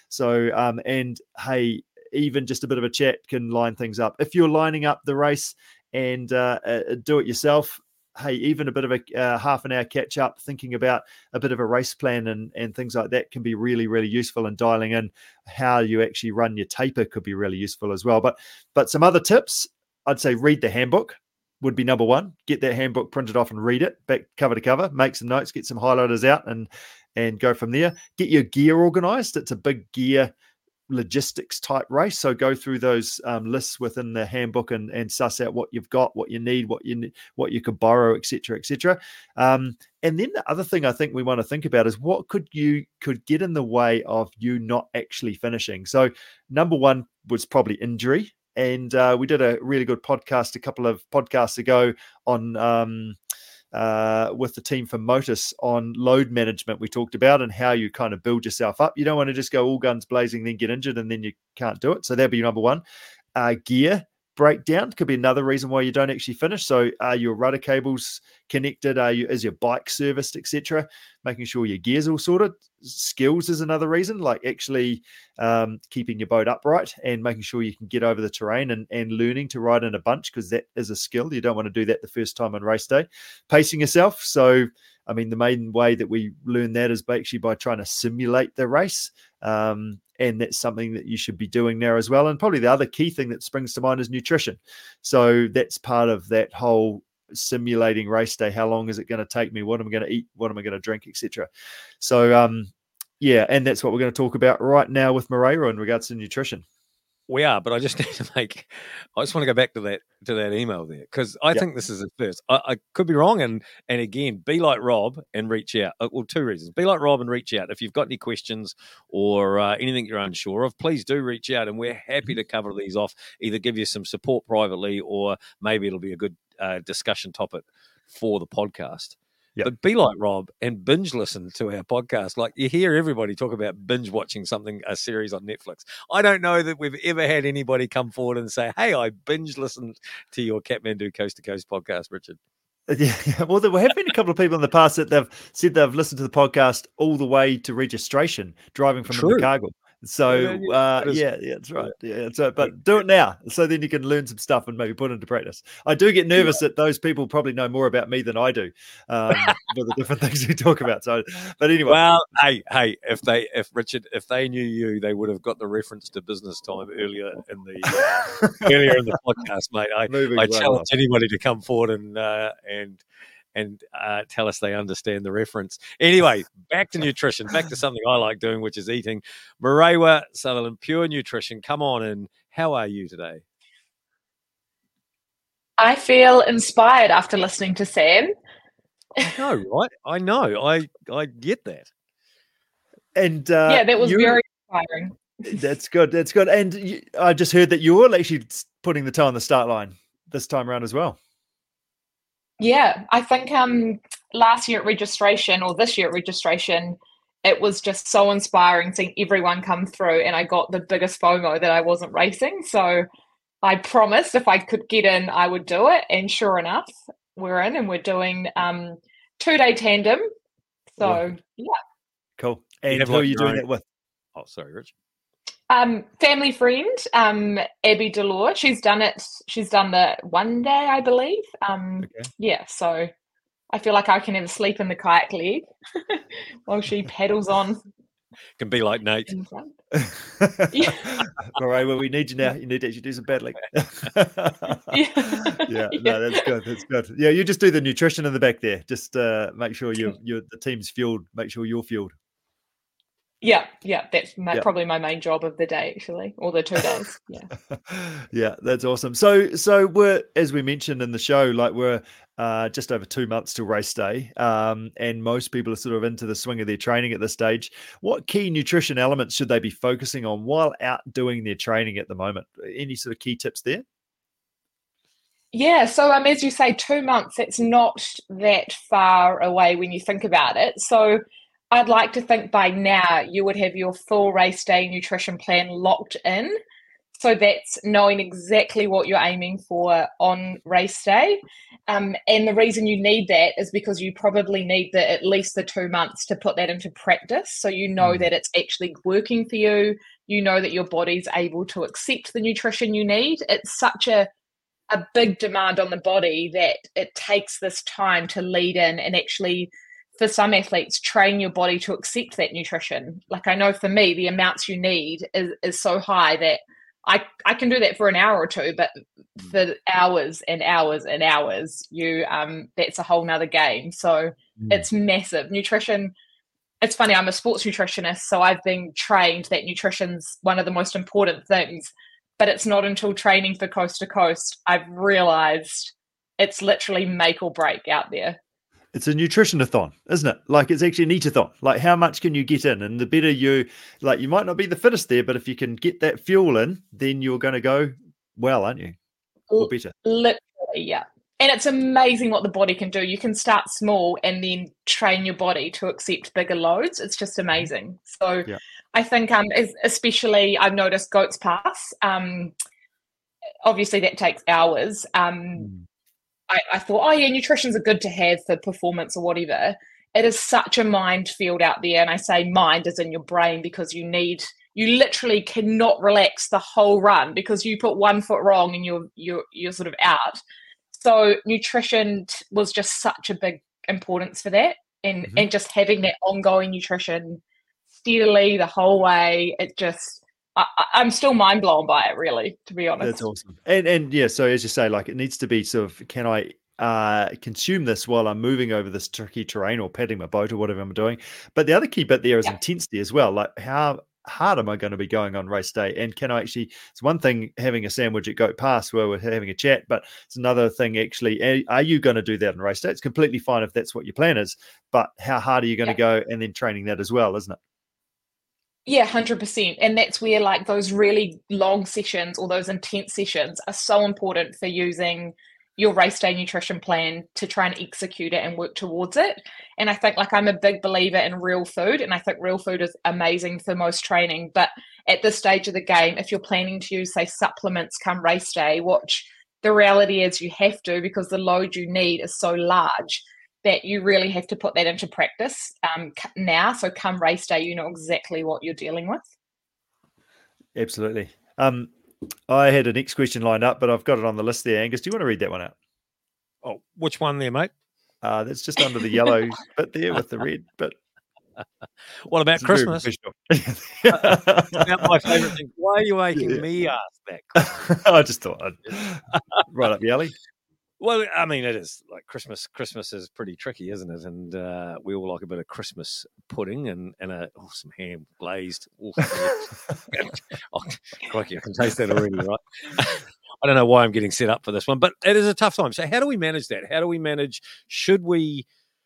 And hey, even just a bit of a chat can line things up. If you're lining up the race and do it yourself, hey, even a bit of a half an hour catch up, thinking about a bit of a race plan and things like that can be really, really useful. And dialing in how you actually run your taper could be really useful as well. But some other tips, I'd say read the handbook would be number one. Get that handbook printed off and read it back cover to cover, make some notes, get some highlighters out and go from there. Get your gear organized. It's a big gear logistics type race. So go through those lists within the handbook and suss out what you've got, what you need, what you could borrow, et cetera, et cetera. And then the other thing I think we want to think about is what could get in the way of you not actually finishing. So number one was probably injury. And we did a really good podcast a couple of podcasts ago on with the team from Motus on load management. We talked about and how you kind of build yourself up. You don't want to just go all guns blazing, then get injured, and then you can't do it. So that'd be number one. Gear, breakdown could be another reason why you don't actually finish. So are your rudder cables connected? Is your bike serviced, etc.? Making sure your gear's all sorted. Skills is another reason, like actually keeping your boat upright and making sure you can get over the terrain and learning to ride in a bunch, because that is a skill. You don't want to do that the first time on race day. Pacing yourself. So, I mean, the main way that we learn that is actually by trying to simulate the race. And that's something that you should be doing now as well. And probably the other key thing that springs to mind is nutrition. So that's part of that whole simulating race day. How long is it going to take me? What am I going to eat? What am I going to drink, etc. So, yeah, and that's what we're going to talk about right now with Maraewa in regards to nutrition. We are, but I just need to I just want to go back to that email there, because I think this is a first. I could be wrong, and again, be like Rob and reach out. Well, two reasons: be like Rob and reach out if you've got any questions or anything you're unsure of. Please do reach out, and we're happy to cover these off. Either give you some support privately, or maybe it'll be a good discussion topic for the podcast. Yep. But be like Rob and binge listen to our podcast. Like, you hear everybody talk about binge watching a series on Netflix. I don't know that we've ever had anybody come forward and say, hey, I binge listened to your Kathmandu Coast to Coast podcast, Richard. Yeah, well, there have been a couple of people in the past that they've said they've listened to the podcast all the way to registration, driving from Invercargill. So, that's right. Yeah, so, but do it now, so then you can learn some stuff and maybe put it into practice. I do get nervous that those people probably know more about me than I do, for the different things we talk about. So, but anyway. Well, hey, if they knew you, they would have got the reference to business time earlier in the podcast, mate. I challenge anybody to come forward and tell us they understand the reference. Anyway, back to nutrition, back to something I like doing, which is eating. Maraewa Sutherland, Pure Nutrition, come on in. How are you today? I feel inspired after listening to Sam. I know, right? I know. I get that. And that was very inspiring. That's good. That's good. And I just heard that you're actually putting the toe on the start line this time around as well. Yeah, I think last year at registration, or this year at registration, it was just so inspiring seeing everyone come through, and I got the biggest FOMO that I wasn't racing. So I promised if I could get in, I would do it. And sure enough, we're in, and we're doing 2-day tandem. So, yeah. Cool. And who are you doing that with? Oh, sorry, Rich. Family friend, Abby Delore. She's done the 1 day, I believe. Yeah, so I feel like I can have a sleep in the kayak leg while she paddles on. Can be like Nate. Yeah. All right, well, we need you now. You need to actually do some paddling. Yeah, no, that's good. That's good. Yeah, you just do the nutrition in the back there. Just make sure the team's fueled. Make sure you're fueled. Yeah, that's probably my main job of the day, actually, or the 2 days. Yeah, yeah, that's awesome. So we're, as we mentioned in the show, like we're just over 2 months till race day, and most people are sort of into the swing of their training at this stage. What key nutrition elements should they be focusing on while out doing their training at the moment? Any sort of key tips there? Yeah, so as you say, 2 months, it's not that far away when you think about it. So I'd like to think by now you would have your full race day nutrition plan locked in. So that's knowing exactly what you're aiming for on race day. And the reason you need that is because you probably need at least the 2 months to put that into practice. So you know that it's actually working for you. You know that your body's able to accept the nutrition you need. It's such a big demand on the body that it takes this time to lead in and actually, for some athletes, train your body to accept that nutrition. Like, I know for me, the amounts you need is so high that I can do that for an hour or two, but for hours and hours and hours, that's a whole nother game. So it's massive. Nutrition, it's funny, I'm a sports nutritionist, so I've been trained that nutrition's one of the most important things, but it's not until training for Coast to Coast I've realized it's literally make or break out there. It's a nutrition-a-thon, isn't it? Like, it's actually an eat-a-thon. Like, how much can you get in? And the better you might not be the fittest there, but if you can get that fuel in, then you're going to go well, aren't you? Or better. Literally, yeah. And it's amazing what the body can do. You can start small and then train your body to accept bigger loads. It's just amazing. So I think especially I've noticed Goats Pass, obviously that takes hours. I thought, oh yeah, nutrition's are good to have for performance or whatever. It is such a minefield out there, and I say mind as in your brain, because you literally cannot relax the whole run, because you put 1 foot wrong and you're sort of out. So nutrition was just such a big importance for that, and just having that ongoing nutrition steadily the whole way. It just, I'm still mind blown by it, really, to be honest. That's awesome. And yeah, so as you say, like, it needs to be sort of, can I consume this while I'm moving over this tricky terrain or paddling my boat or whatever I'm doing? But the other key bit there is intensity as well. Like, how hard am I going to be going on race day? And can I actually, it's one thing having a sandwich at Goat Pass where we're having a chat, but it's another thing actually, are you going to do that on race day? It's completely fine if that's what your plan is, but how hard are you going to go, and then training that as well, isn't it? Yeah, 100%. And that's where like those really long sessions or those intense sessions are so important for using your race day nutrition plan to try and execute it and work towards it. And I think, like, I'm a big believer in real food, and I think real food is amazing for most training. But at this stage of the game, if you're planning to use, say, supplements come race day, which the reality is you have to, because the load you need is so large, that you really have to put that into practice now. So come race day, you know exactly what you're dealing with. Absolutely. I had a next question lined up, but I've got it on the list there. Angus, do you want to read that one out? Oh, which one there, mate? That's just under the yellow bit there with the red bit. What about Christmas? About my favourite thing. Why are you making me ask that? I just thought I'd right up the alley. Well, I mean, it is like Christmas. Christmas is pretty tricky, isn't it? And we all like a bit of Christmas pudding and some ham glazed. Oh, crikey, I can taste that already, right? I don't know why I'm getting set up for this one, but it is a tough time. So how do we manage that? How do we manage? Should we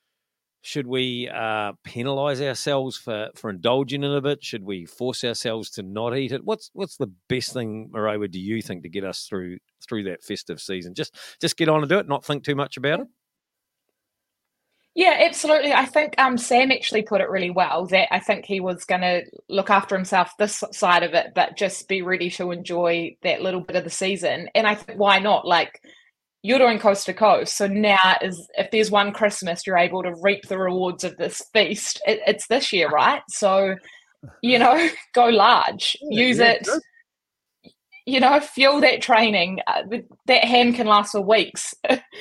penalise ourselves for indulging in a bit? Should we force ourselves to not eat it? What's the best thing, Marawa, do you think, to get us through that festive season? Just get on and do it, not think too much about it? Yeah, absolutely. I think Sam actually put it really well, that I think he was going to look after himself this side of it, but just be ready to enjoy that little bit of the season. And I think, why not? Like, you're doing coast to coast. So now if there's one Christmas, you're able to reap the rewards of this feast. It's this year, right? So, go large, use it, fuel that training. That ham can last for weeks.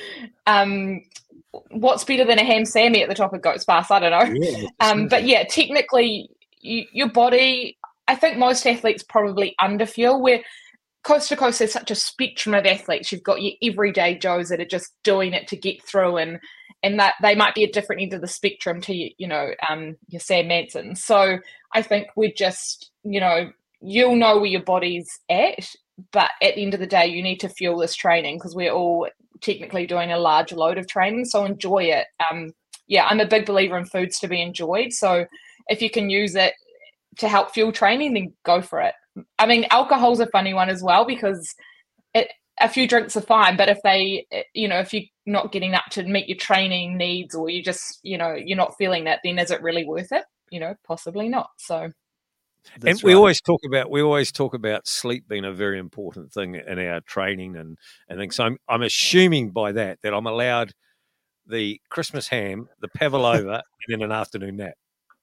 What's better than a ham Sammy at the top of Goat's Pass? I don't know. Yeah, but yeah, technically your body, I think most athletes probably underfuel, where coast to coast there's such a spectrum of athletes. You've got your everyday Joes that are just doing it to get through, and that they might be at different end of the spectrum to your Sam Manson. So I think we're just, you'll know where your body's at, but at the end of the day you need to fuel this training, because we're all technically doing a large load of training, so enjoy it. I'm a big believer in foods to be enjoyed, so if you can use it to help fuel training, then go for it. I mean, alcohol's a funny one as well, because a few drinks are fine, but if if you're not getting up to meet your training needs, or you just, you're not feeling that, then is it really worth it? Possibly not. So. That's we always talk about sleep being a very important thing in our training and things. So I'm assuming by that I'm allowed the Christmas ham, the pavlova, and then an afternoon nap.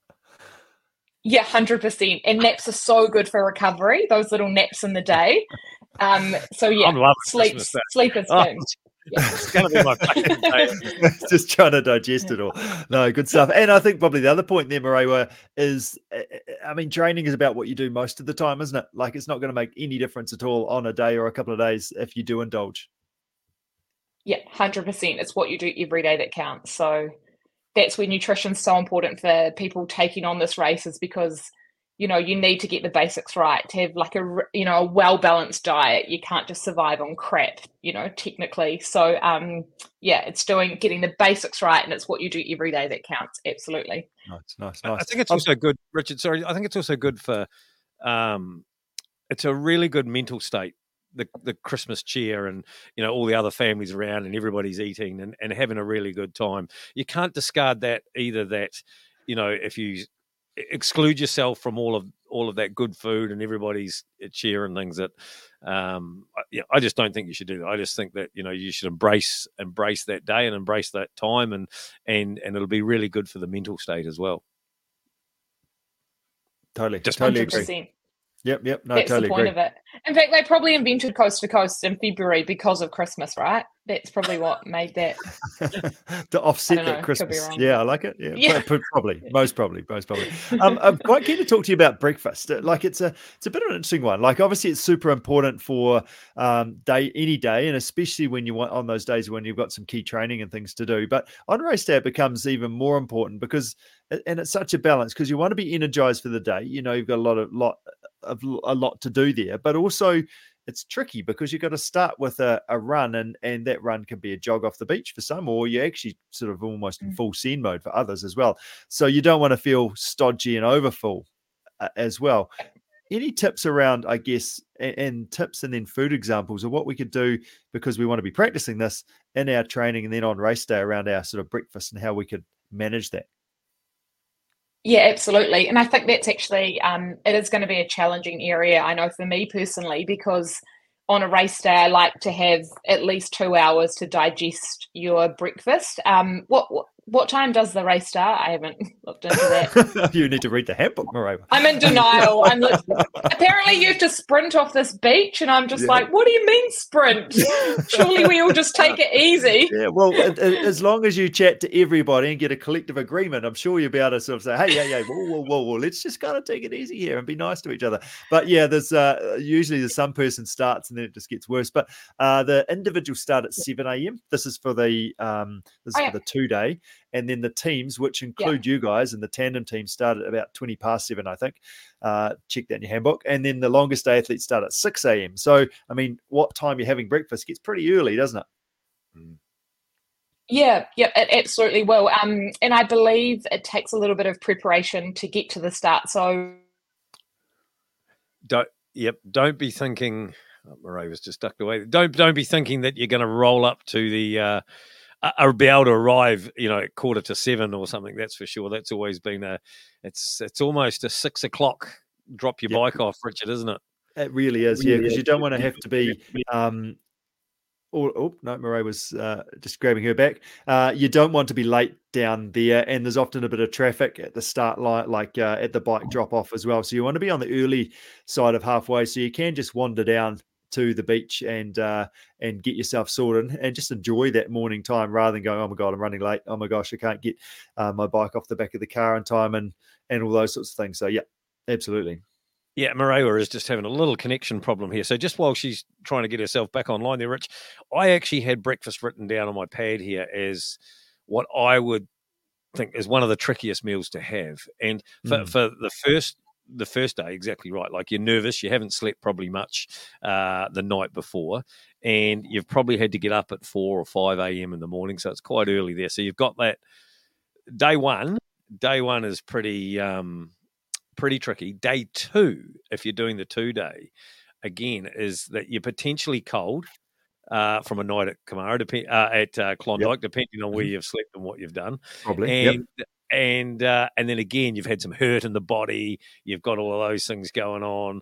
Yeah, 100%. And naps are so good for recovery, those little naps in the day. So yeah, I'm loving sleep is king. Yeah. It's going to be my fucking day. Just trying to digest it all. No, good stuff. And I think probably the other point there, Marawa, is, I mean, training is about what you do most of the time, isn't it? Like, it's not going to make any difference at all on a day or a couple of days if you do indulge. Yeah, 100%. It's what you do every day that counts. So that's where nutrition's so important for people taking on this race, is because you need to get the basics right to have like a well-balanced diet. You can't just survive on crap, technically. So, it's getting the basics right, and it's what you do every day that counts. Absolutely. Nice. I think it's also good, Richard. Sorry, I think it's also good for, it's a really good mental state, the Christmas cheer and, all the other families around and everybody's eating and having a really good time. You can't discard that either, that, if you exclude yourself from all all of that good food and everybody's cheering things that I just don't think you should do that. I just think that you should embrace that day and embrace that time, and it'll be really good for the mental state as well. Totally, Just totally 100%. agree. Yep. No, That's totally the point agree. of it. In fact, they probably invented Coast to Coast in February because of Christmas, right? That's probably what made that. To offset I don't know, that could be Christmas. wrong. Yeah, I like it. Yeah. Probably. Most probably. I'm quite keen to talk to you about breakfast. Like it's a bit of an interesting one. Like obviously it's super important for any day, and especially when you want on those days when you've got some key training and things to do. But on race day it becomes even more important because it's such a balance, because you want to be energized for the day. You've got a lot to do there, but also it's tricky because you've got to start with a run, and that run can be a jog off the beach for some, or you're actually sort of almost in full send mode for others as well. So you don't want to feel stodgy and overfull as well. Any tips around, I guess, and tips and then food examples of what we could do, because we want to be practicing this in our training and then on race day around our sort of breakfast and how we could manage that? Yeah, absolutely. And I think that's actually, it is going to be a challenging area, I know, for me personally, because on a race day, I like to have at least 2 hours to digest your breakfast. What time does the race start? I haven't looked into that. You need to read the handbook, Marawa. I'm in denial. Apparently you have to sprint off this beach, and I'm just like, what do you mean sprint? Surely we all just take it easy. Yeah, well, as long as you chat to everybody and get a collective agreement, I'm sure you'll be able to sort of say, hey, whoa, let's just kind of take it easy here and be nice to each other. But yeah, there's usually some person starts and then it just gets worse. But the individuals start at 7 a.m. This is for the for the 2-day. And then the teams, which include you guys, and the tandem team start at about 20 past 7, I think. Check that in your handbook. And then the longest day athletes start at 6 a.m. So, I mean, what time you're having breakfast gets pretty early, doesn't it? Yeah, it absolutely will. And I believe it takes a little bit of preparation to get to the start. So, don't be thinking. Murray was just ducked away. Don't be thinking that you're going to roll up to the. Or be able to arrive, at 7:15 or something. That's for sure. That's always been it's almost a 6 o'clock drop your bike off, Richard, isn't it? It really is, yeah, because you don't want to have to be. Murray was just grabbing her back. You don't want to be late down there, and there's often a bit of traffic at the start line, like at the bike drop off as well. So you want to be on the early side of halfway, so you can just wander down to the beach and get yourself sorted and just enjoy that morning time, rather than going, oh my God, I'm running late. Oh my gosh, I can't get my bike off the back of the car in time and all those sorts of things. So yeah, absolutely. Yeah, Marawa is just having a little connection problem here. So just while she's trying to get herself back online there, Rich, I actually had breakfast written down on my pad here as what I would think is one of the trickiest meals to have. And for the first day, exactly right. Like, you're nervous, you haven't slept probably much the night before, and you've probably had to get up at 4 or 5 a.m. in the morning, so it's quite early there. So you've got that day one. Day one is pretty tricky. Day two, if you're doing the 2-day, again, is that you're potentially cold from a night at Kumara, at Klondike, depending on where you've slept and what you've done. Probably, And then again, you've had some hurt in the body. You've got all of those things going on.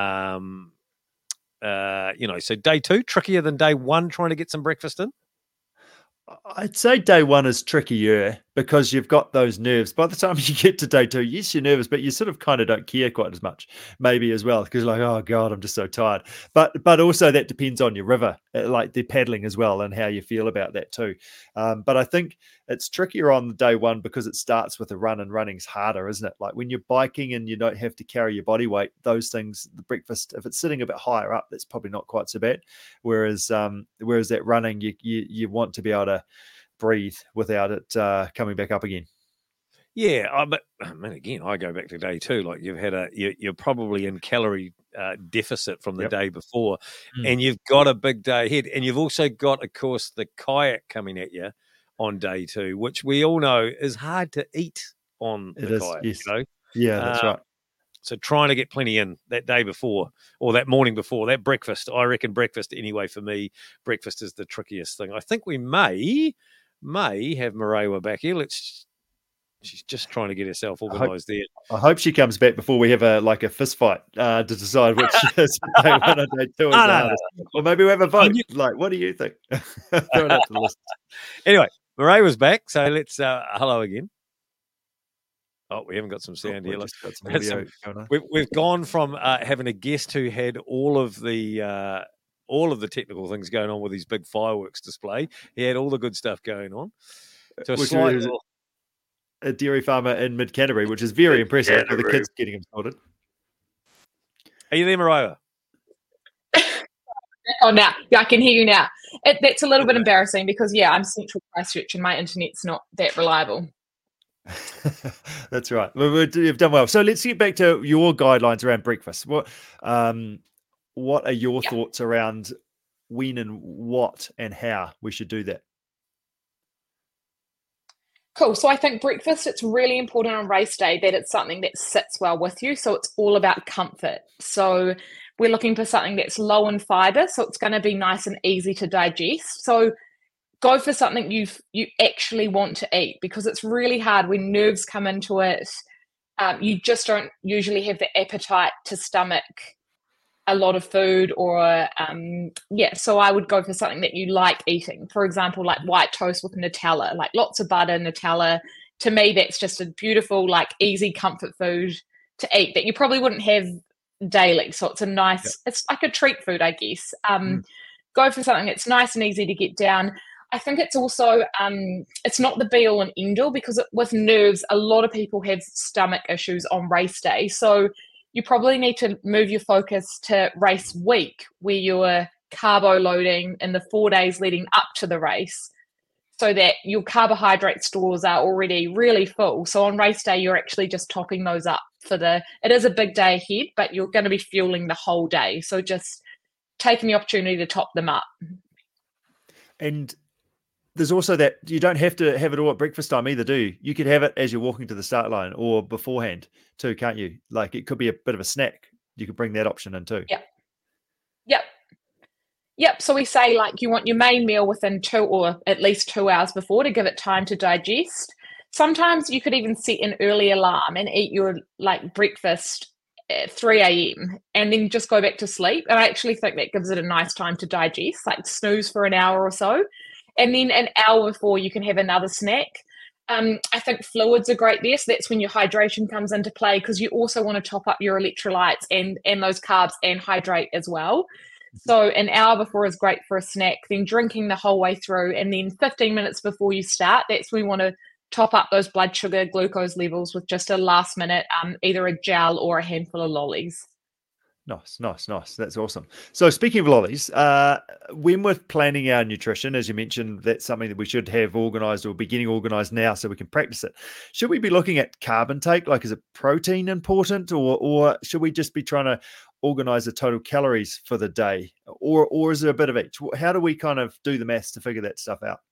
So day two, trickier than day one, trying to get some breakfast in? I'd say day one is trickier because you've got those nerves. By the time you get to day two, yes, you're nervous, but you sort of kind of don't care quite as much, maybe as well, because you're like, oh God, I'm just so tired. But also that depends on your river, like the paddling as well, and how you feel about that too. But I think it's trickier on the day one because it starts with a run, and running's harder, isn't it? Like when you're biking and you don't have to carry your body weight, those things, the breakfast, if it's sitting a bit higher up, that's probably not quite so bad. Whereas that running, you want to be able to breathe without it coming back up again. Yeah, but again, I go back to day two. Like, you're probably in calorie deficit from the day before, and you've got a big day ahead, and you've also got, of course, the kayak coming at you on day two, which we all know is hard to eat on the kayak. Yes. Yeah, that's right. So trying to get plenty in that day before, or that morning before, that breakfast. I reckon breakfast, anyway, for me, breakfast is the trickiest thing. I think we may have Marawa back here. Let's She's just trying to get herself organised there. I hope she comes back before we have a fist fight to decide which is day 1 and day 2 is the hardest. Or maybe we have a vote. Like, what do you think? Throw it out to the list. Anyway, Murray was back, so let's hello again. Oh, we haven't got some sound here. We've gone from having a guest who had all of the technical things going on with his big fireworks display. He had all the good stuff going on. To a dairy farmer in Mid Canterbury, which is very impressive with the kids getting him sorted. Are you there, Mariah? Oh, now. Yeah, I can hear you now. That's a little bit embarrassing because, I'm Central Christchurch and my internet's not that reliable. That's right. You've done well. So let's get back to your guidelines around breakfast. What are your thoughts around when and what and how we should do that? Cool. So I think breakfast, it's really important on race day that it's something that sits well with you. So it's all about comfort. So we're looking for something that's low in fiber. So it's going to be nice and easy to digest. So go for something you actually want to eat, because it's really hard when nerves come into it. You just don't usually have the appetite to stomach a lot of food so I would go for something that you like eating. For example, like white toast with Nutella, like lots of butter, Nutella. To me, that's just a beautiful, like easy comfort food to eat that you probably wouldn't have daily. So it's a nice, it's like a treat food, I guess. Go for something that's nice and easy to get down. I think it's also, it's not the be all and end all, because with nerves, a lot of people have stomach issues on race day. So you probably need to move your focus to race week, where you're carbo loading in the 4 days leading up to the race, so that your carbohydrate stores are already really full. So on race day, you're actually just topping those up it is a big day ahead, but you're going to be fueling the whole day. So just taking the opportunity to top them up. And there's also that you don't have to have it all at breakfast time either, do you? You could have it as you're walking to the start line or beforehand too, can't you? Like, it could be a bit of a snack. You could bring that option in too. Yep. So we say, like, you want your main meal within 2 or at least 2 hours before to give it time to digest. Sometimes you could even set an early alarm and eat your breakfast at 3 a.m. and then just go back to sleep. And I actually think that gives it a nice time to digest, like snooze for an hour or so. And then an hour before you can have another snack. I think fluids are great there. So that's when your hydration comes into play, because you also want to top up your electrolytes and those carbs and hydrate as well. So an hour before is great for a snack, then drinking the whole way through. And then 15 minutes before you start, that's when we want to top up those blood sugar, glucose levels with just a last minute, either a gel or a handful of lollies. Nice. That's awesome. So speaking of lollies, when we're planning our nutrition, as you mentioned, that's something that we should have organised or be getting organised now so we can practice it. Should we be looking at carb intake? Like, is it protein important, or should we just be trying to organise the total calories for the day? Or is there a bit of each? How do we kind of do the maths to figure that stuff out?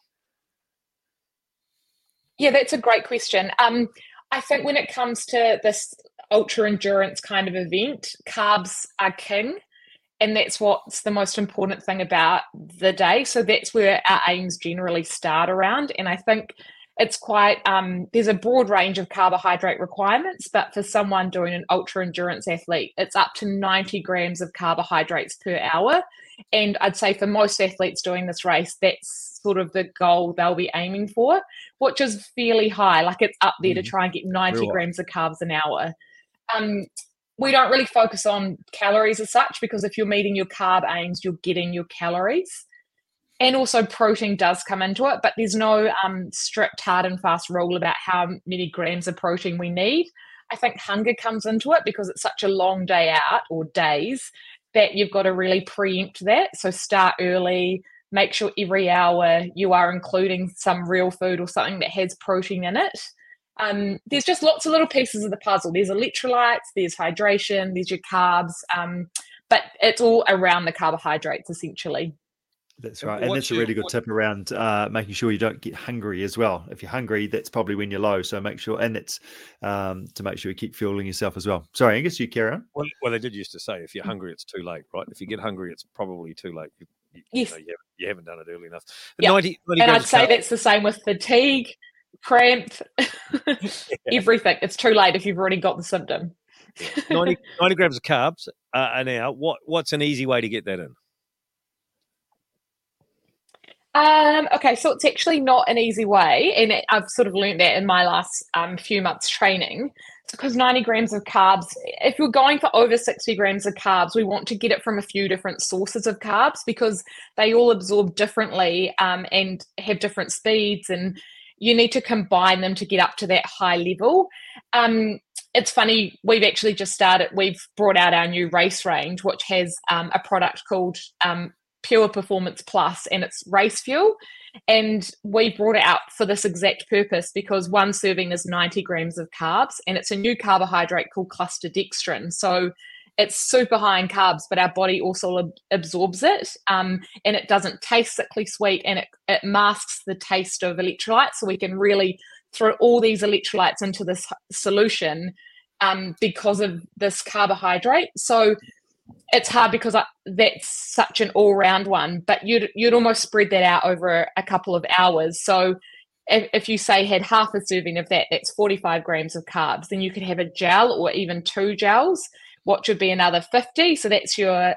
Yeah, that's a great question. I think when it comes to this ultra endurance kind of event, carbs are king, and that's what's the most important thing about the day. So that's where our aims generally start around. And I think it's quite, there's a broad range of carbohydrate requirements, but for someone doing an ultra endurance athlete, it's up to 90 grams of carbohydrates per hour. And I'd say for most athletes doing this race, that's sort of the goal they'll be aiming for, which is fairly high. Like, it's up there to try and get 90 grams of carbs an hour. We don't really focus on calories as such, because if you're meeting your carb aims, you're getting your calories. And also protein does come into it, but there's no strict hard and fast rule about how many grams of protein we need. I think hunger comes into it because it's such a long day out, or days, that you've got to really preempt that. So start early, make sure every hour you are including some real food or something that has protein in it. There's just lots of little pieces of the puzzle. There's electrolytes, there's hydration, there's your carbs, but it's all around the carbohydrates essentially. That's right. And that's a really good tip around making sure you don't get hungry as well. If you're hungry, that's probably when you're low. So make sure, and it's to make sure you keep fueling yourself as well. Sorry, Angus, you carry on. Well, they did used to say, if you're hungry, it's too late, right? If you get hungry, it's probably too late. You haven't done it early enough. Yep. 90 and I'd say that's the same with fatigue. cramp, everything. It's too late if you've already got the symptom. 90 grams of carbs an hour. What's an easy way to get that in? Okay, so it's actually not an easy way, and I've sort of learned that in my last few months training. Because 90 grams of carbs, if you're going for over 60 grams of carbs, we want to get it from a few different sources of carbs because they all absorb differently and have different speeds, and you need to combine them to get up to that high level. It's funny, we've brought out our new race range, which has a product called Pure Performance Plus, and it's race fuel. And we brought it out for this exact purpose because one serving is 90 grams of carbs, and it's a new carbohydrate called cluster dextrin. So it's super high in carbs, but our body also absorbs it, and it doesn't taste sickly sweet, and it masks the taste of electrolytes. So we can really throw all these electrolytes into this solution because of this carbohydrate. So it's hard because that's such an all-round one, but you'd almost spread that out over a couple of hours. So if you say had half a serving of that, that's 45 grams of carbs. Then you could have a gel or even 2 gels, which would be another 50. So that's your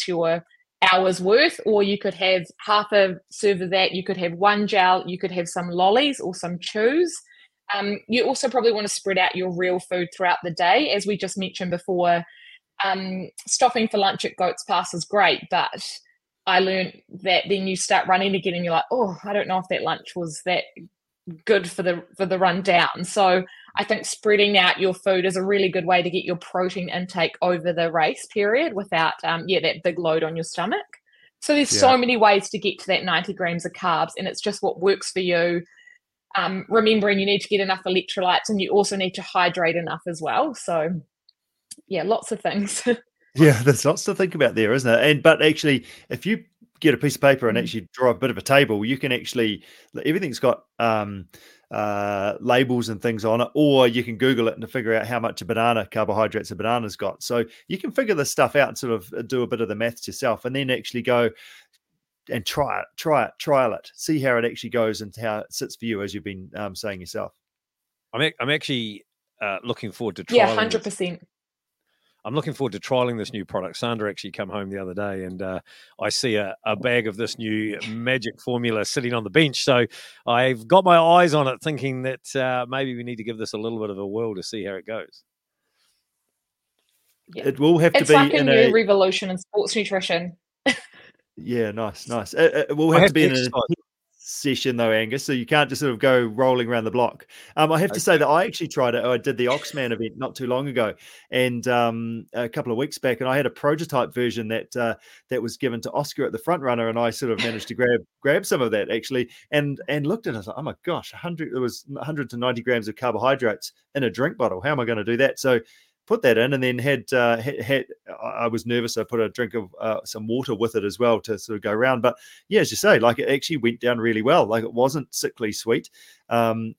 hour's worth. Or you could have half a serve of that. You could have 1 gel. You could have some lollies or some chews. You also probably want to spread out your real food throughout the day. As we just mentioned before, stopping for lunch at Goats Pass is great, but I learned that then you start running again and you're like, oh, I don't know if that lunch was that good for the run down. So I think spreading out your food is a really good way to get your protein intake over the race period without that big load on your stomach. So there's so many ways to get to that 90 grams of carbs, and it's just what works for you. Remembering you need to get enough electrolytes, and you also need to hydrate enough as well. So yeah, lots of things. Yeah, there's lots to think about there, isn't it? But actually, if you get a piece of paper and actually draw a bit of a table, you can actually, everything's got labels and things on it, or you can Google it and figure out how much carbohydrates a banana's got. So you can figure this stuff out and sort of do a bit of the maths yourself, and then actually go and trial it, see how it actually goes and how it sits for you, as you've been saying yourself. I'm actually looking forward to trialing. Yeah, 100%. I'm looking forward to trialing this new product. Sandra actually came home the other day, and I see a bag of this new magic formula sitting on the bench. So I've got my eyes on it, thinking that maybe we need to give this a little bit of a whirl to see how it goes. Yeah. It will have to be like a new revolution in sports nutrition. Yeah, nice. It will have to be in a session though, Angus, so you can't just sort of go rolling around the block. I have to say that I actually tried it. I did the Oxman event not too long ago, and a couple of weeks back, and I had a prototype version that was given to Oscar at the front runner, and I sort of managed to grab some of that actually, and looked at it. I was like, oh my gosh, 100 to 90 grams of carbohydrates in a drink bottle. How am I going to do that? So put that in, and then had I was nervous, so I put a drink of some water with it as well to sort of go around. But yeah, as you say, like it actually went down really well. Like it wasn't sickly sweet, that's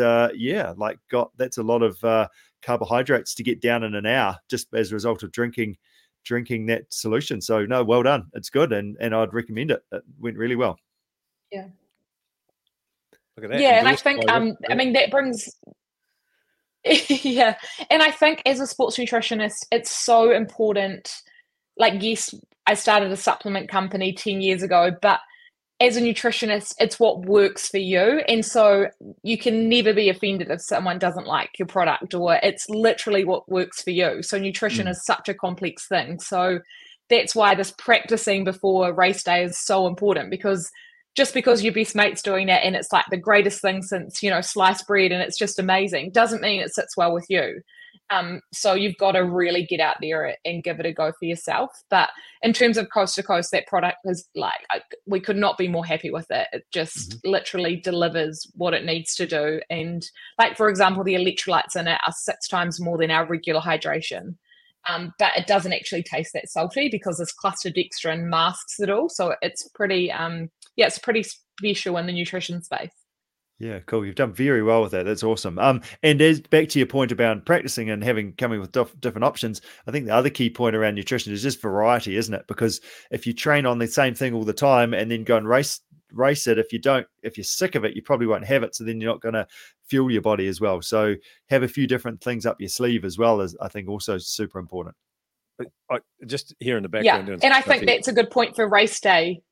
a lot of carbohydrates to get down in an hour just as a result of drinking that solution. So no, well done. It's good, and I'd recommend it. It went really well. Yeah. Look at that. Yeah, and I think that brings. Yeah, and I think as a sports nutritionist, it's so important. Like, yes, I started a supplement company 10 years ago, but as a nutritionist, it's what works for you. And so you can never be offended if someone doesn't like your product, or it's literally what works for you. So nutrition is such a complex thing. So that's why this practicing before race day is so important, because just because your best mate's doing that and it's like the greatest thing since, sliced bread and it's just amazing, doesn't mean it sits well with you. So you've got to really get out there and give it a go for yourself. But in terms of Coast to Coast, that product is like, we could not be more happy with it. It just literally delivers what it needs to do. And like, for example, the electrolytes in it are 6 times more than our regular hydration. But it doesn't actually taste that salty because this cluster dextrin masks it all. So it's pretty, it's pretty special in the nutrition space. Yeah, cool. You've done very well with that. That's awesome. And as back to your point about practicing and coming with different options, I think the other key point around nutrition is just variety, isn't it? Because if you train on the same thing all the time and then go and race race it. If you're sick of it, you probably won't have it. So then you're not going to fuel your body as well. So have a few different things up your sleeve as well, as I think also super important. Just here in the background. Yeah, and I think that's a good point for race day.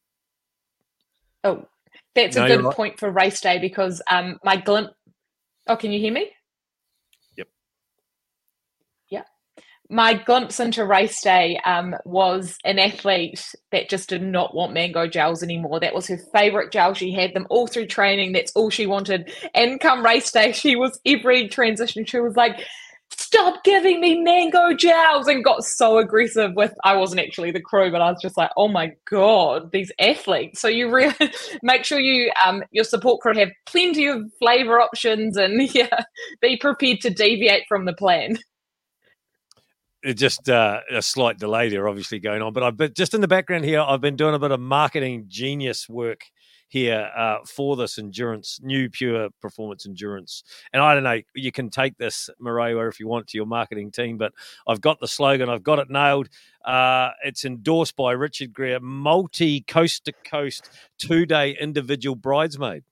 Oh, that's a good point for race day because my glimpse. Oh, can you hear me? Yep. Yeah. My glimpse into race day was an athlete that just did not want mango gels anymore. That was her favourite gel. She had them all through training. That's all she wanted. And come race day, she was every transition. She was like, stop giving me mango gels, and got so aggressive with, I wasn't actually the crew, but I was just like, oh my God, these athletes. So you really make sure you, your support crew have plenty of flavour options and be prepared to deviate from the plan. It's just a slight delay there obviously going on, but just in the background here, I've been doing a bit of marketing genius work here for this endurance, new pure performance endurance. And I don't know, you can take this, Maraewa, if you want, to your marketing team, but I've got the slogan, I've got it nailed. It's endorsed by Richard Greer, multi-coast to coast 2-day individual bridesmaid.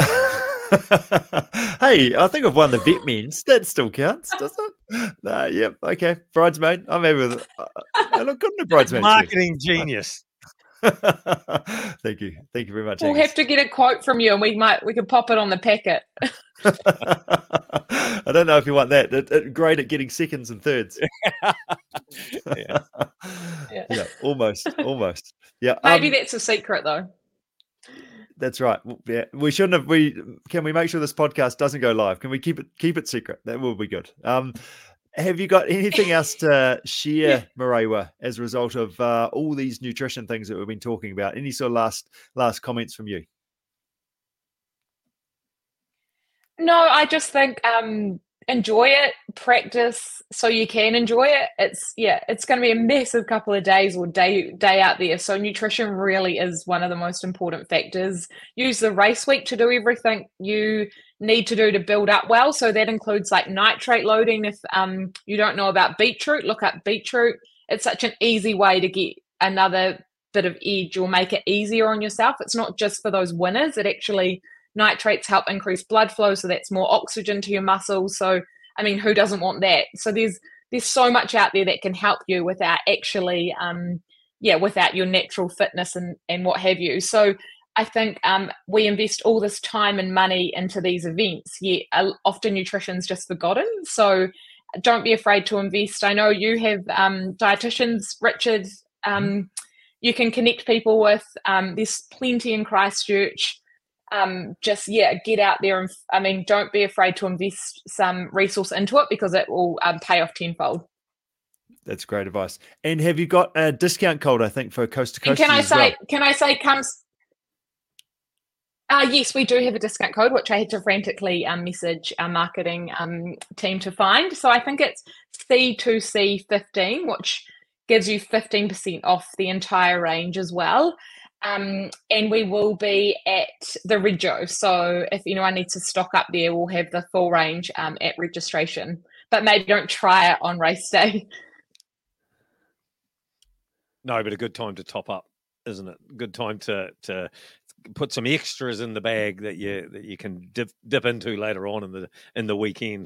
Hey, I think I've won the vet men's. That still counts, does it? Yep, okay. Bridesmaid. I'm happy with it. I look good in a bridesmaid. Marketing genius. Thank you very much. We'll have to get a quote from you, and we could pop it on the packet. I don't know if you want that. Great at getting seconds and thirds. Yeah, almost. Yeah, maybe that's a secret though. That's right. Yeah, we shouldn't have. Can we make sure this podcast doesn't go live? Can we keep it secret? That will be good. Have you got anything else to share, Maraewa, as a result of all these nutrition things that we've been talking about? Any sort of last comments from you? No, I just think enjoy it, practice so you can enjoy it. It's going to be a massive couple of days or day out there. So nutrition really is one of the most important factors. Use the race week to do everything you need to do to build up well. So that includes like nitrate loading. If you don't know about beetroot, look up beetroot. It's such an easy way to get another bit of edge or make it easier on yourself. It's not just for those winners. It actually, nitrates help increase blood flow, so that's more oxygen to your muscles. So, I mean, who doesn't want that? So there's so much out there that can help you without actually, without your natural fitness and what have you. So I think we invest all this time and money into these events, yet often nutrition's just forgotten. So don't be afraid to invest. I know you have dietitians, Richard. You can connect people with. There's plenty in Christchurch. Get out there and don't be afraid to invest some resource into it because it will pay off tenfold. That's great advice. And have you got a discount code, I think, for Coast to Coast? Can I say comes? Yes, we do have a discount code, which I had to frantically message our marketing team to find. So I think it's C2C15, which gives you 15% off the entire range as well. And we will be at the Regio. So if anyone needs to stock up there, we'll have the full range at registration. But maybe don't try it on race day. No, but a good time to top up, isn't it? Good time to put some extras in the bag that you can dip into later on in the weekend.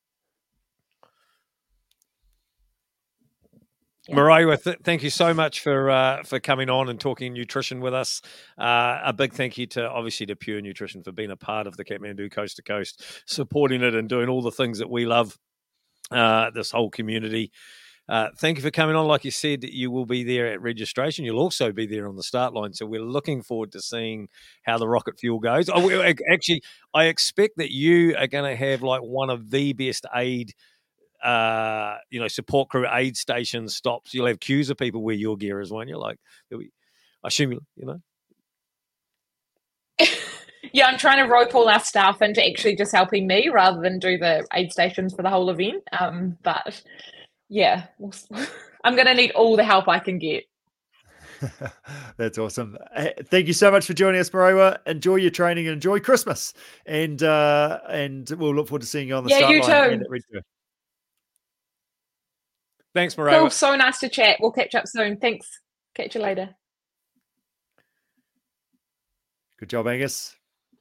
Maraewa, thank you so much for coming on and talking nutrition with us. A big thank you to Pure Nutrition for being a part of the Kathmandu Coast to Coast, supporting it and doing all the things that we love, this whole community. Thank you for coming on. Like you said, you will be there at registration. You'll also be there on the start line. So we're looking forward to seeing how the rocket fuel goes. Actually, I expect that you are going to have like one of the best aid support crew aid station stops. You'll have queues of people wear your gear as well. You're like, I assume, Yeah, I'm trying to rope all our staff into actually just helping me rather than do the aid stations for the whole event. But yeah, I'm going to need all the help I can get. That's awesome. Thank you so much for joining us, Maraewa. Enjoy your training and enjoy Christmas. And we'll look forward to seeing you on the start line. You too. Thanks, Maraewa. Cool. So nice to chat. We'll catch up soon. Thanks. Catch you later. Good job, Angus.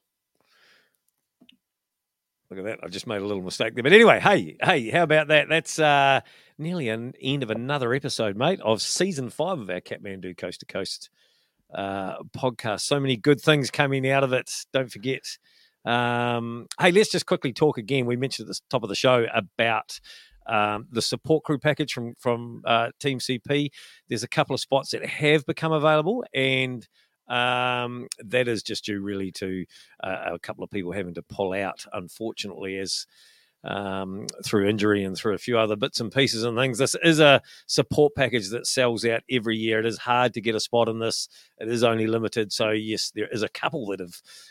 Look at that. I just made a little mistake there. But anyway, hey, how about that? That's nearly an end of another episode, mate, of season 5 of our Kathmandu Coast to Coast podcast. So many good things coming out of it. Don't forget. Hey, let's just quickly talk again. We mentioned at the top of the show about the support crew package from Team CP. There's a couple of spots that have become available, and that is just due really to a couple of people having to pull out, unfortunately, as through injury and through a few other bits and pieces and things. This is a support package that sells out every year. It is hard to get a spot in this. It is only limited. So yes, there is a couple that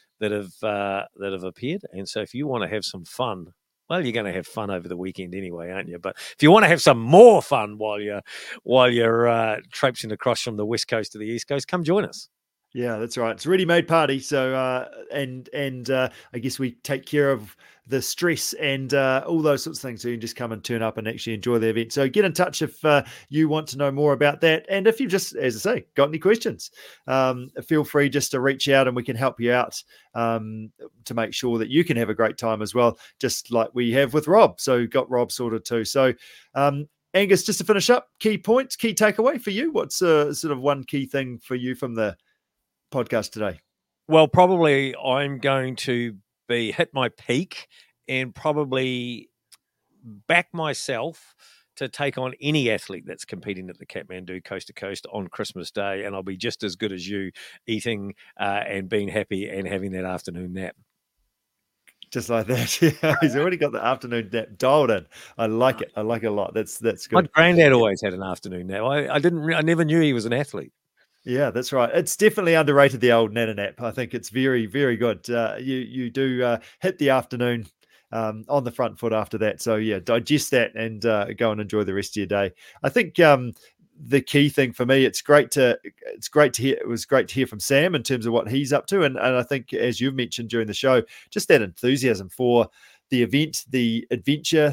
have appeared. And so if you want to have some fun, well, you're going to have fun over the weekend anyway, aren't you? But if you want to have some more fun while you're traipsing across from the West Coast to the East Coast, come join us. Yeah, that's right. It's a ready-made party. So, and I guess we take care of the stress and all those sorts of things. So you can just come and turn up and actually enjoy the event. So get in touch if you want to know more about that. And if you've just, as I say, got any questions, feel free just to reach out and we can help you out to make sure that you can have a great time as well, just like we have with Rob. So got Rob sorted too. So, Angus, just to finish up, key points, key takeaway for you. What's sort of one key thing for you from the podcast today? Well, probably I'm going to hit my peak and probably back myself to take on any athlete that's competing at the Kathmandu Coast to Coast on Christmas Day, and I'll be just as good as you, eating and being happy and having that afternoon nap. Just like that. Yeah, he's already got the afternoon nap dialed in. I like it. I like it a lot. That's good. My granddad always had an afternoon nap. I never knew he was an athlete. Yeah, that's right. It's definitely underrated, the old nana nap. I think it's very, very good. You do hit the afternoon on the front foot after that. So yeah, digest that and go and enjoy the rest of your day. I think the key thing for me, it's great to hear. It was great to hear from Sam in terms of what he's up to, and I think, as you've mentioned during the show, just that enthusiasm for the event, the adventure,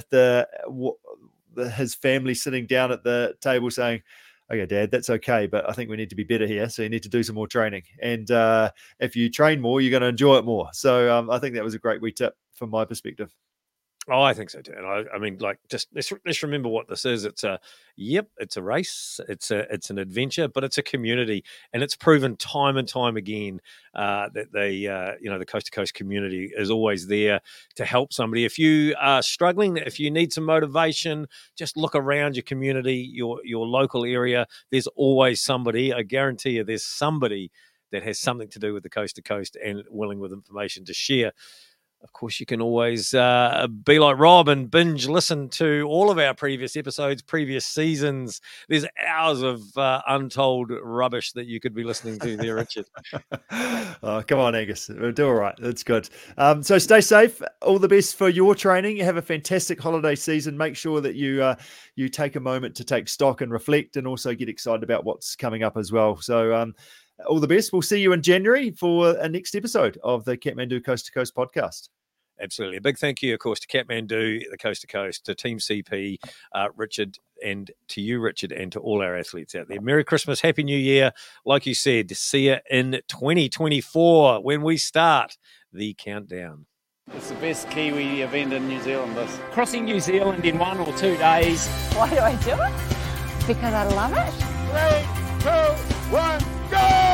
his family sitting down at the table saying, "Okay, Dad, that's okay, but I think we need to be better here. So you need to do some more training. And if you train more, you're going to enjoy it more." So I think that was a great wee tip from my perspective. Oh, I think so too. And I mean, like, just let's remember what this is. It's a race. It's an adventure, but it's a community, and it's proven time and time again that the Coast to Coast community is always there to help somebody. If you are struggling, if you need some motivation, just look around your community, your local area. There's always somebody. I guarantee you, there's somebody that has something to do with the Coast to Coast and willing with information to share. Of course, you can always be like Rob and binge listen to all of our previous episodes, previous seasons. There's hours of untold rubbish that you could be listening to there, Richard. Oh, come on, Angus. We'll do all right. That's good. So stay safe. All the best for your training. Have a fantastic holiday season. Make sure that you take a moment to take stock and reflect, and also get excited about what's coming up as well. So all the best. We'll see you in January for a next episode of the Kathmandu Coast to Coast podcast. Absolutely. A big thank you, of course, to Kathmandu, the Coast to Coast, to Team CP, Richard, and to you, Richard, and to all our athletes out there. Merry Christmas, Happy New Year. Like you said, see you in 2024 when we start the countdown. It's the best Kiwi event in New Zealand, this. Crossing New Zealand in 1 or 2 days. Why do I do it? Because I love it. 3, 2, 1, go!